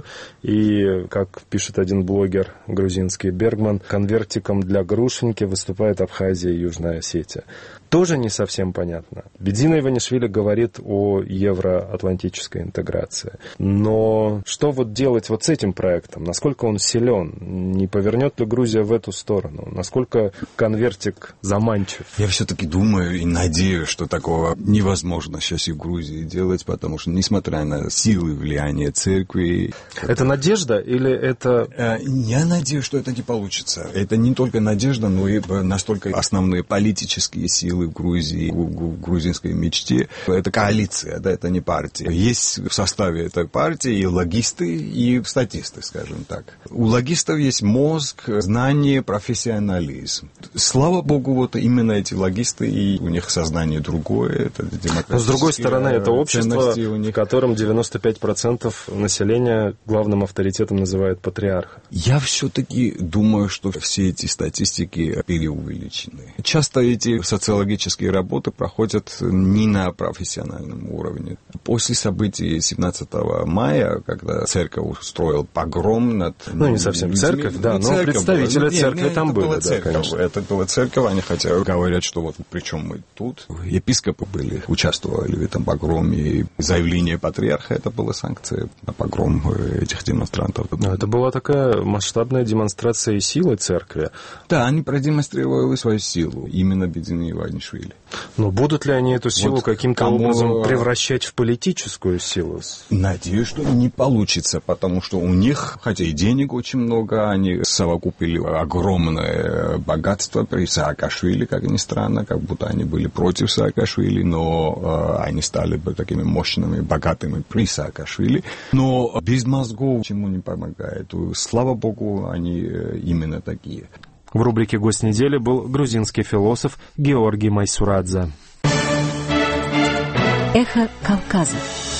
И, как пишет один блогер грузинский Бергман, конвертиком для Грушеньки выступает Абхазия и Южная Осетия. Тоже не совсем понятно. Бедзина Иванишвили говорит о евроатлантической интеграции. Но что вот делать вот с этим проектом? Насколько он силен? Не повернет ли Грузия в эту сторону? Насколько конвертик заманчив? Я все-таки думаю и надеюсь, что такого невозможно сейчас и в Грузии делать, потому что, несмотря на силы влияния церкви... Это надежда или это... Я надеюсь, что это не получится. Это не только надежда, но и настолько основные политические силы в Грузии, в грузинской мечте. Это коалиция, да, это не партия. Есть в составе этой партии и логисты, и статисты, скажем так. У логистов есть мозг, знание, профессионализм. Слава богу, вот именно эти логисты, и у них сознание другое, это демократические. С другой стороны, это общество, в котором 95% населения главным авторитетом называют патриарха. Я все-таки думаю, что все эти статистики переувеличены. Часто эти социологические работы проходят не на профессиональном уровне. После событий 17 мая, когда церковь устроила погром над... не совсем церковь, да, но представители церкви там были. Это была церковь, они хотя говорят, что вот причем мы тут. Епископы участвовали в этом погроме, и заявление патриарха, это была санкция на погром этих демонстрантов. Это была такая масштабная демонстрация силы церкви. Да, они продемонстрировали свою силу, именно Бедзин Иванишвили. Но будут ли они эту силу каким-то образом превращать в политическую силу? Надеюсь, что не получится, потому что у них, хотя и денег очень много, они совокупили огромное богатство при Саакашвили, как ни странно, как будто они были против Саакашвили, но они стали бы такими мощными, богатыми при Саакашвили. Но без мозгов чему не помогает. Слава богу, они именно такие. В рубрике «Гость недели» был грузинский философ Георгий Майсурадзе. Эхо Кавказа.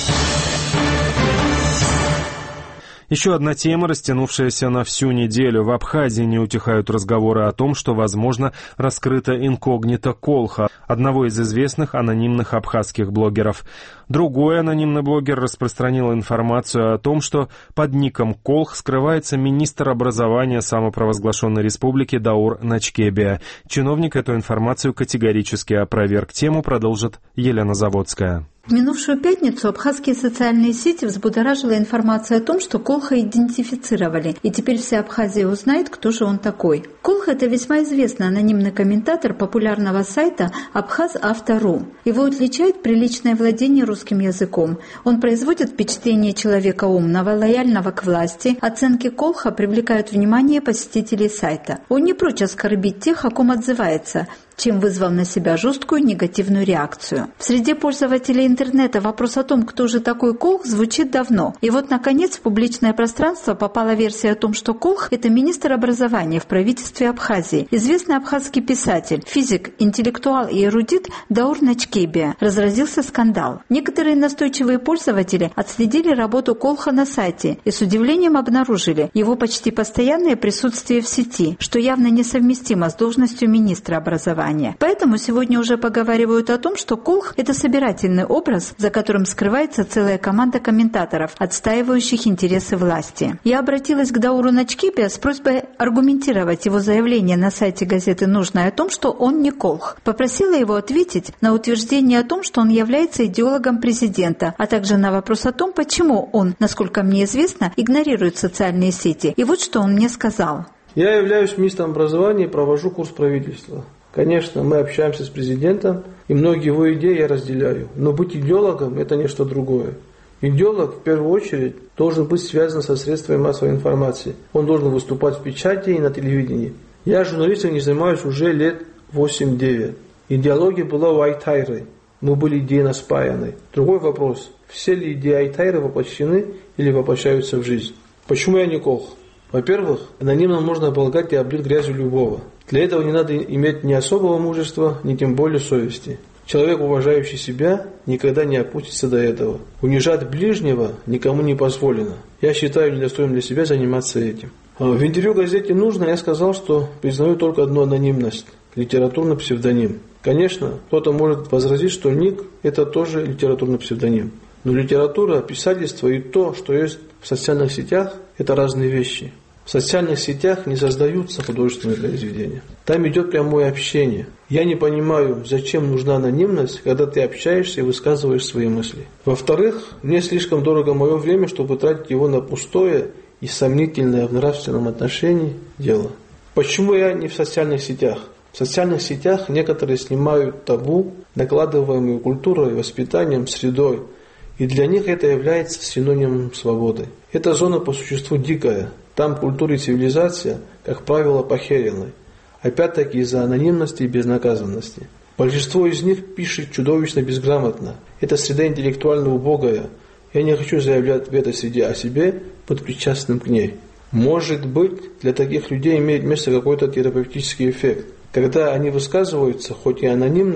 Еще одна тема, растянувшаяся на всю неделю. В Абхазии не утихают разговоры о том, что, возможно, раскрыто инкогнито Колха, одного из известных анонимных абхазских блогеров. Другой анонимный блогер распространил информацию о том, что под ником Колх скрывается министр образования самопровозглашенной республики Даур Начкебия. Чиновник эту информацию категорически опроверг. Тему продолжит Елена Заводская. В минувшую пятницу абхазские социальные сети взбудоражила информация о том, что Колха идентифицировали, и теперь вся Абхазия узнает, кто же он такой. Колха – это весьма известный анонимный комментатор популярного сайта Абхаз-Авто.ру. Его отличает приличное владение русским языком. Он производит впечатление человека умного, лояльного к власти. Оценки Колха привлекают внимание посетителей сайта. Он не прочь оскорбить тех, о ком отзывается, чем вызвал на себя жесткую негативную реакцию. В среде пользователей интернета вопрос о том, кто же такой Колх, звучит давно. И вот, наконец, в публичное пространство попала версия о том, что Колх – это министр образования в правительстве Абхазии. Известный абхазский писатель, физик, интеллектуал и эрудит Даур Начкебия. Разразился скандал. Некоторые настойчивые пользователи отследили работу Колха на сайте и с удивлением обнаружили его почти постоянное присутствие в сети, что явно несовместимо с должностью министра образования. Поэтому сегодня уже поговаривают о том, что Колх – это собирательный образ, за которым скрывается целая команда комментаторов, отстаивающих интересы власти. Я обратилась к Дауру Начкебия с просьбой аргументировать его заявление на сайте газеты «Нужное» о том, что он не Колх. Попросила его ответить на утверждение о том, что он является идеологом президента, а также на вопрос о том, почему он, насколько мне известно, игнорирует социальные сети. И вот что он мне сказал. Я являюсь министром образования и провожу курс правительства. Конечно, мы общаемся с президентом, и многие его идеи я разделяю. Но быть идеологом – это нечто другое. Идеолог, в первую очередь, должен быть связан со средствами массовой информации. Он должен выступать в печати и на телевидении. Я журналистом не занимаюсь уже лет 8-9. Идеология была у Айтайры. Мы были идейно спаяны. Другой вопрос – все ли идеи Айтайры воплощены или воплощаются в жизнь? Почему я не Колх? Во-первых, анонимно можно оболгать и облить грязью любого. Для этого не надо иметь ни особого мужества, ни тем более совести. Человек, уважающий себя, никогда не опустится до этого. Унижать ближнего никому не позволено. Я считаю недостойным для себя заниматься этим. В интервью газете «Нужно» я сказал, что признаю только одну анонимность – литературный псевдоним. Конечно, кто-то может возразить, что ник – это тоже литературный псевдоним. Но литература, писательство и то, что есть в социальных сетях – это разные вещи. В социальных сетях не создаются художественные произведения. Там идет прямое общение. Я не понимаю, зачем нужна анонимность, когда ты общаешься и высказываешь свои мысли. Во-вторых, мне слишком дорого мое время, чтобы тратить его на пустое и сомнительное в нравственном отношении дело. Почему я не в социальных сетях? В социальных сетях некоторые снимают табу, накладываемые культурой, воспитанием, средой. И для них это является синонимом свободы. Эта зона по существу дикая. Там культура и цивилизация, как правило, похерены. Опять-таки из-за анонимности и безнаказанности. Большинство из них пишет чудовищно безграмотно. Это среда интеллектуально убогая. Я не хочу заявлять в этой среде о себе, быть причастным к ней. Может быть, для таких людей имеет место какой-то терапевтический эффект. Когда они высказываются, хоть и анонимно,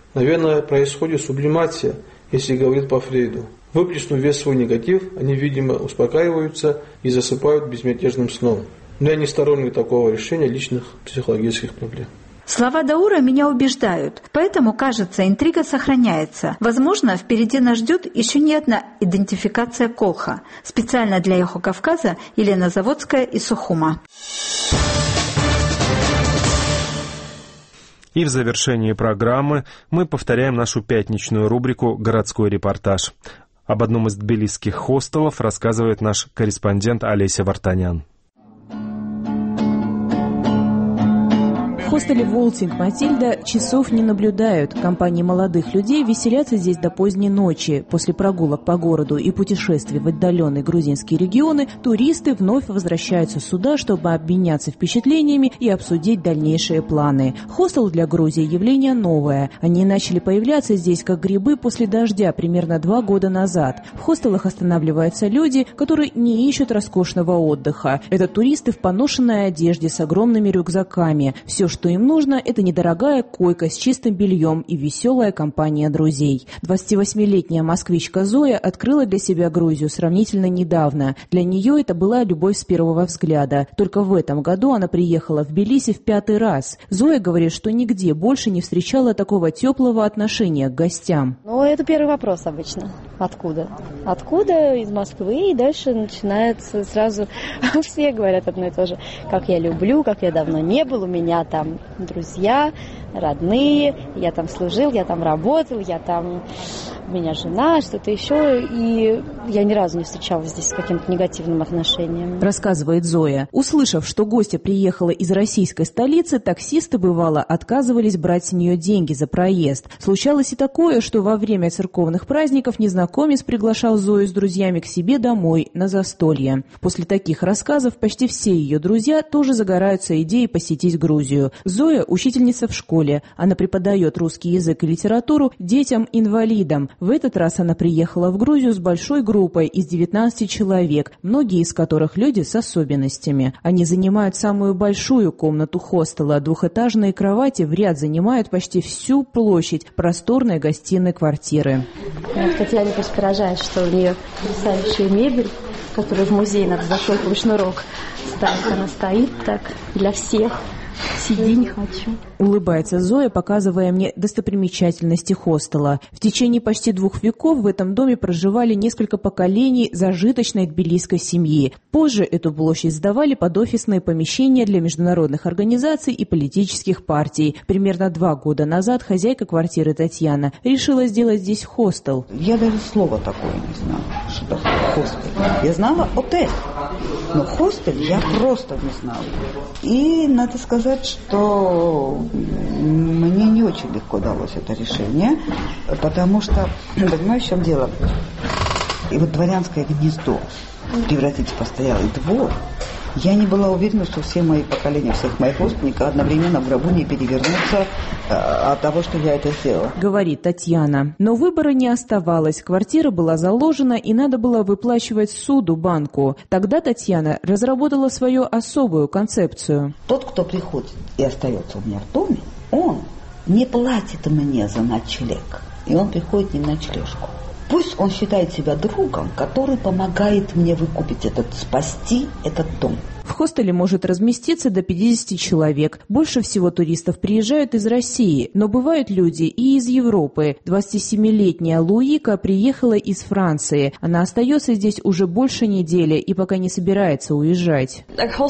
Наверное, происходит сублимация, если говорить по Фрейду. Выплеснув весь свой негатив, они, видимо, успокаиваются и засыпают безмятежным сном. Но я не сторонник такого решения личных психологических проблем. Слова Даура меня убеждают, поэтому, кажется, интрига сохраняется. Возможно, впереди нас ждет еще не одна идентификация Колха. Специально для Эхо Кавказа Елена Заводская из Сухума. И в завершении программы мы повторяем нашу пятничную рубрику «Городской репортаж». Об одном из тбилисских хостелов рассказывает наш корреспондент Олеся Вартанян. В хостеле «Волтинг Матильда» часов не наблюдают. Компании молодых людей веселятся здесь до поздней ночи. После прогулок по городу и путешествий в отдаленные грузинские регионы туристы вновь возвращаются сюда, чтобы обменяться впечатлениями и обсудить дальнейшие планы. Хостел для Грузии – явление новое. Они начали появляться здесь как грибы после дождя примерно 2 года назад. В хостелах останавливаются люди, которые не ищут роскошного отдыха. Это туристы в поношенной одежде с огромными рюкзаками. Все, что им нужно, это недорогая койка с чистым бельем и веселая компания друзей. 28-летняя москвичка Зоя открыла для себя Грузию сравнительно недавно. Для нее это была любовь с первого взгляда. Только в этом году она приехала в Тбилиси в 5-й раз. Зоя говорит, что нигде больше не встречала такого теплого отношения к гостям. Ну, это первый вопрос обычно. Откуда? Откуда? Из Москвы. И дальше начинается сразу... Все говорят одно и то же. Как я люблю, как я давно не был. У меня там друзья, родные. Я там служил, я там работал, у меня жена, что-то еще. И я ни разу не встречалась здесь с каким-то негативным отношением. Рассказывает Зоя. Услышав, что гостья приехала из российской столицы, таксисты, бывало, отказывались брать с нее деньги за проезд. Случалось и такое, что во время церковных праздников незнакомец приглашал Зою с друзьями к себе домой на застолье. После таких рассказов почти все ее друзья тоже загораются идеей посетить Грузию. Зоя – учительница в школе. Она преподает русский язык и литературу детям-инвалидам. В этот раз она приехала в Грузию с большой группой из 19 человек, многие из которых люди с особенностями. Они занимают самую большую комнату хостела. Двухэтажные кровати в ряд занимают почти всю площадь просторной гостиной квартиры. Татьяна просто поражает, что у нее потрясающая мебель, которую в музей надо за шелковый шнурок ставить. Она стоит так для всех. Сиди, не хочу. Улыбается Зоя, показывая мне достопримечательности хостела. В течение почти 2 веков в этом доме проживали несколько поколений зажиточной тбилисской семьи. Позже эту площадь сдавали под офисные помещения для международных организаций и политических партий. Примерно 2 года назад хозяйка квартиры Татьяна решила сделать здесь хостел. Я даже слова такое не знала, что такое хостел. Я знала отель, но хостель я просто не знала. И надо сказать, что мне не очень легко далось это решение, потому что, понимаешь, в чем дело? И вот дворянское гнездо превратить в постоялый двор, я не была уверена, что все мои поколения, всех моих родственников одновременно в гробу не перевернутся от того, что я это сделала. Говорит Татьяна. Но выбора не оставалось. Квартира была заложена, и надо было выплачивать суду банку. Тогда Татьяна разработала свою особую концепцию. Тот, кто приходит и остается у меня в доме, он не платит мне за ночлег. И он приходит не в ночлежку. Пусть он считает себя другом, который помогает мне спасти этот дом. В хостеле может разместиться до 50 человек. Больше всего туристов приезжают из России, но бывают люди и из Европы. 27-летняя Луика приехала из Франции. Она остается здесь уже больше недели и пока не собирается уезжать.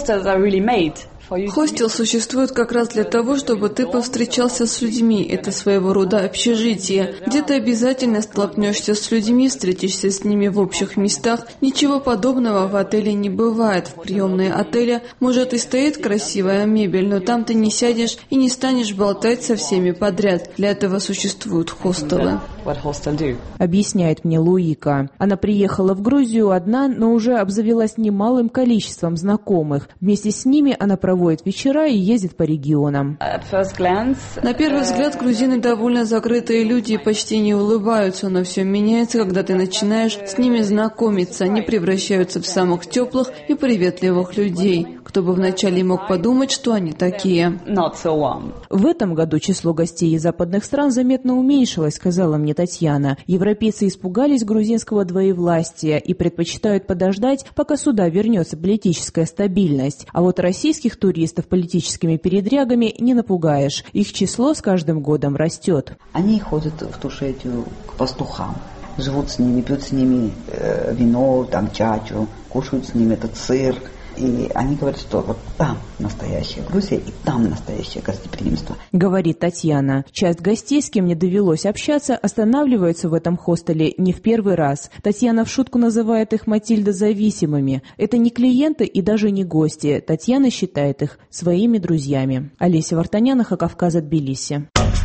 Хостел существует как раз для того, чтобы ты повстречался с людьми. Это своего рода общежитие, где ты обязательно столкнешься с людьми, встретишься с ними в общих местах. Ничего подобного в отеле не бывает. В приемной отеля, может, и стоит красивая мебель, но там ты не сядешь и не станешь болтать со всеми подряд. Для этого существуют хостелы. Объясняет мне Луика. Она приехала в Грузию одна, но уже обзавелась немалым количеством знакомых. Вместе с ними она проводят вечера и ездят по регионам. На первый взгляд грузины довольно закрытые люди и почти не улыбаются, но все меняется, когда ты начинаешь с ними знакомиться. Они превращаются в самых теплых и приветливых людей. Кто бы вначале мог подумать, что они такие. В этом году число гостей из западных стран заметно уменьшилось, сказала мне Татьяна. Европейцы испугались грузинского двоевластия и предпочитают подождать, пока сюда вернется политическая стабильность. А вот российских туристов политическими передрягами не напугаешь. Их число с каждым годом растет. Они ходят в Тушетию к пастухам, живут с ними, пьют с ними вино, там чачу, кушают с ними этот сыр. И они говорят, что вот там настоящая Грузия и там настоящее гостеприимство. Говорит Татьяна. Часть гостей, с кем мне довелось общаться, останавливаются в этом хостеле не в первый раз. Татьяна в шутку называет их, Матильда, зависимыми. Это не клиенты и даже не гости. Татьяна считает их своими друзьями. Олеся Вартанян, «Эхо Кавказа», Тбилиси.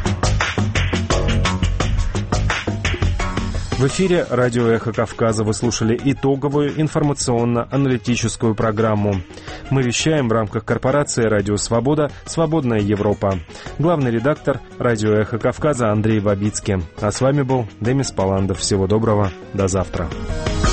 В эфире радио «Эхо Кавказа» вы слушали итоговую информационно-аналитическую программу. Мы вещаем в рамках корпорации «Радио Свобода. Свободная Европа». Главный редактор радио «Эхо Кавказа» Андрей Бабицкий. А с вами был Демис Паландов. Всего доброго. До завтра.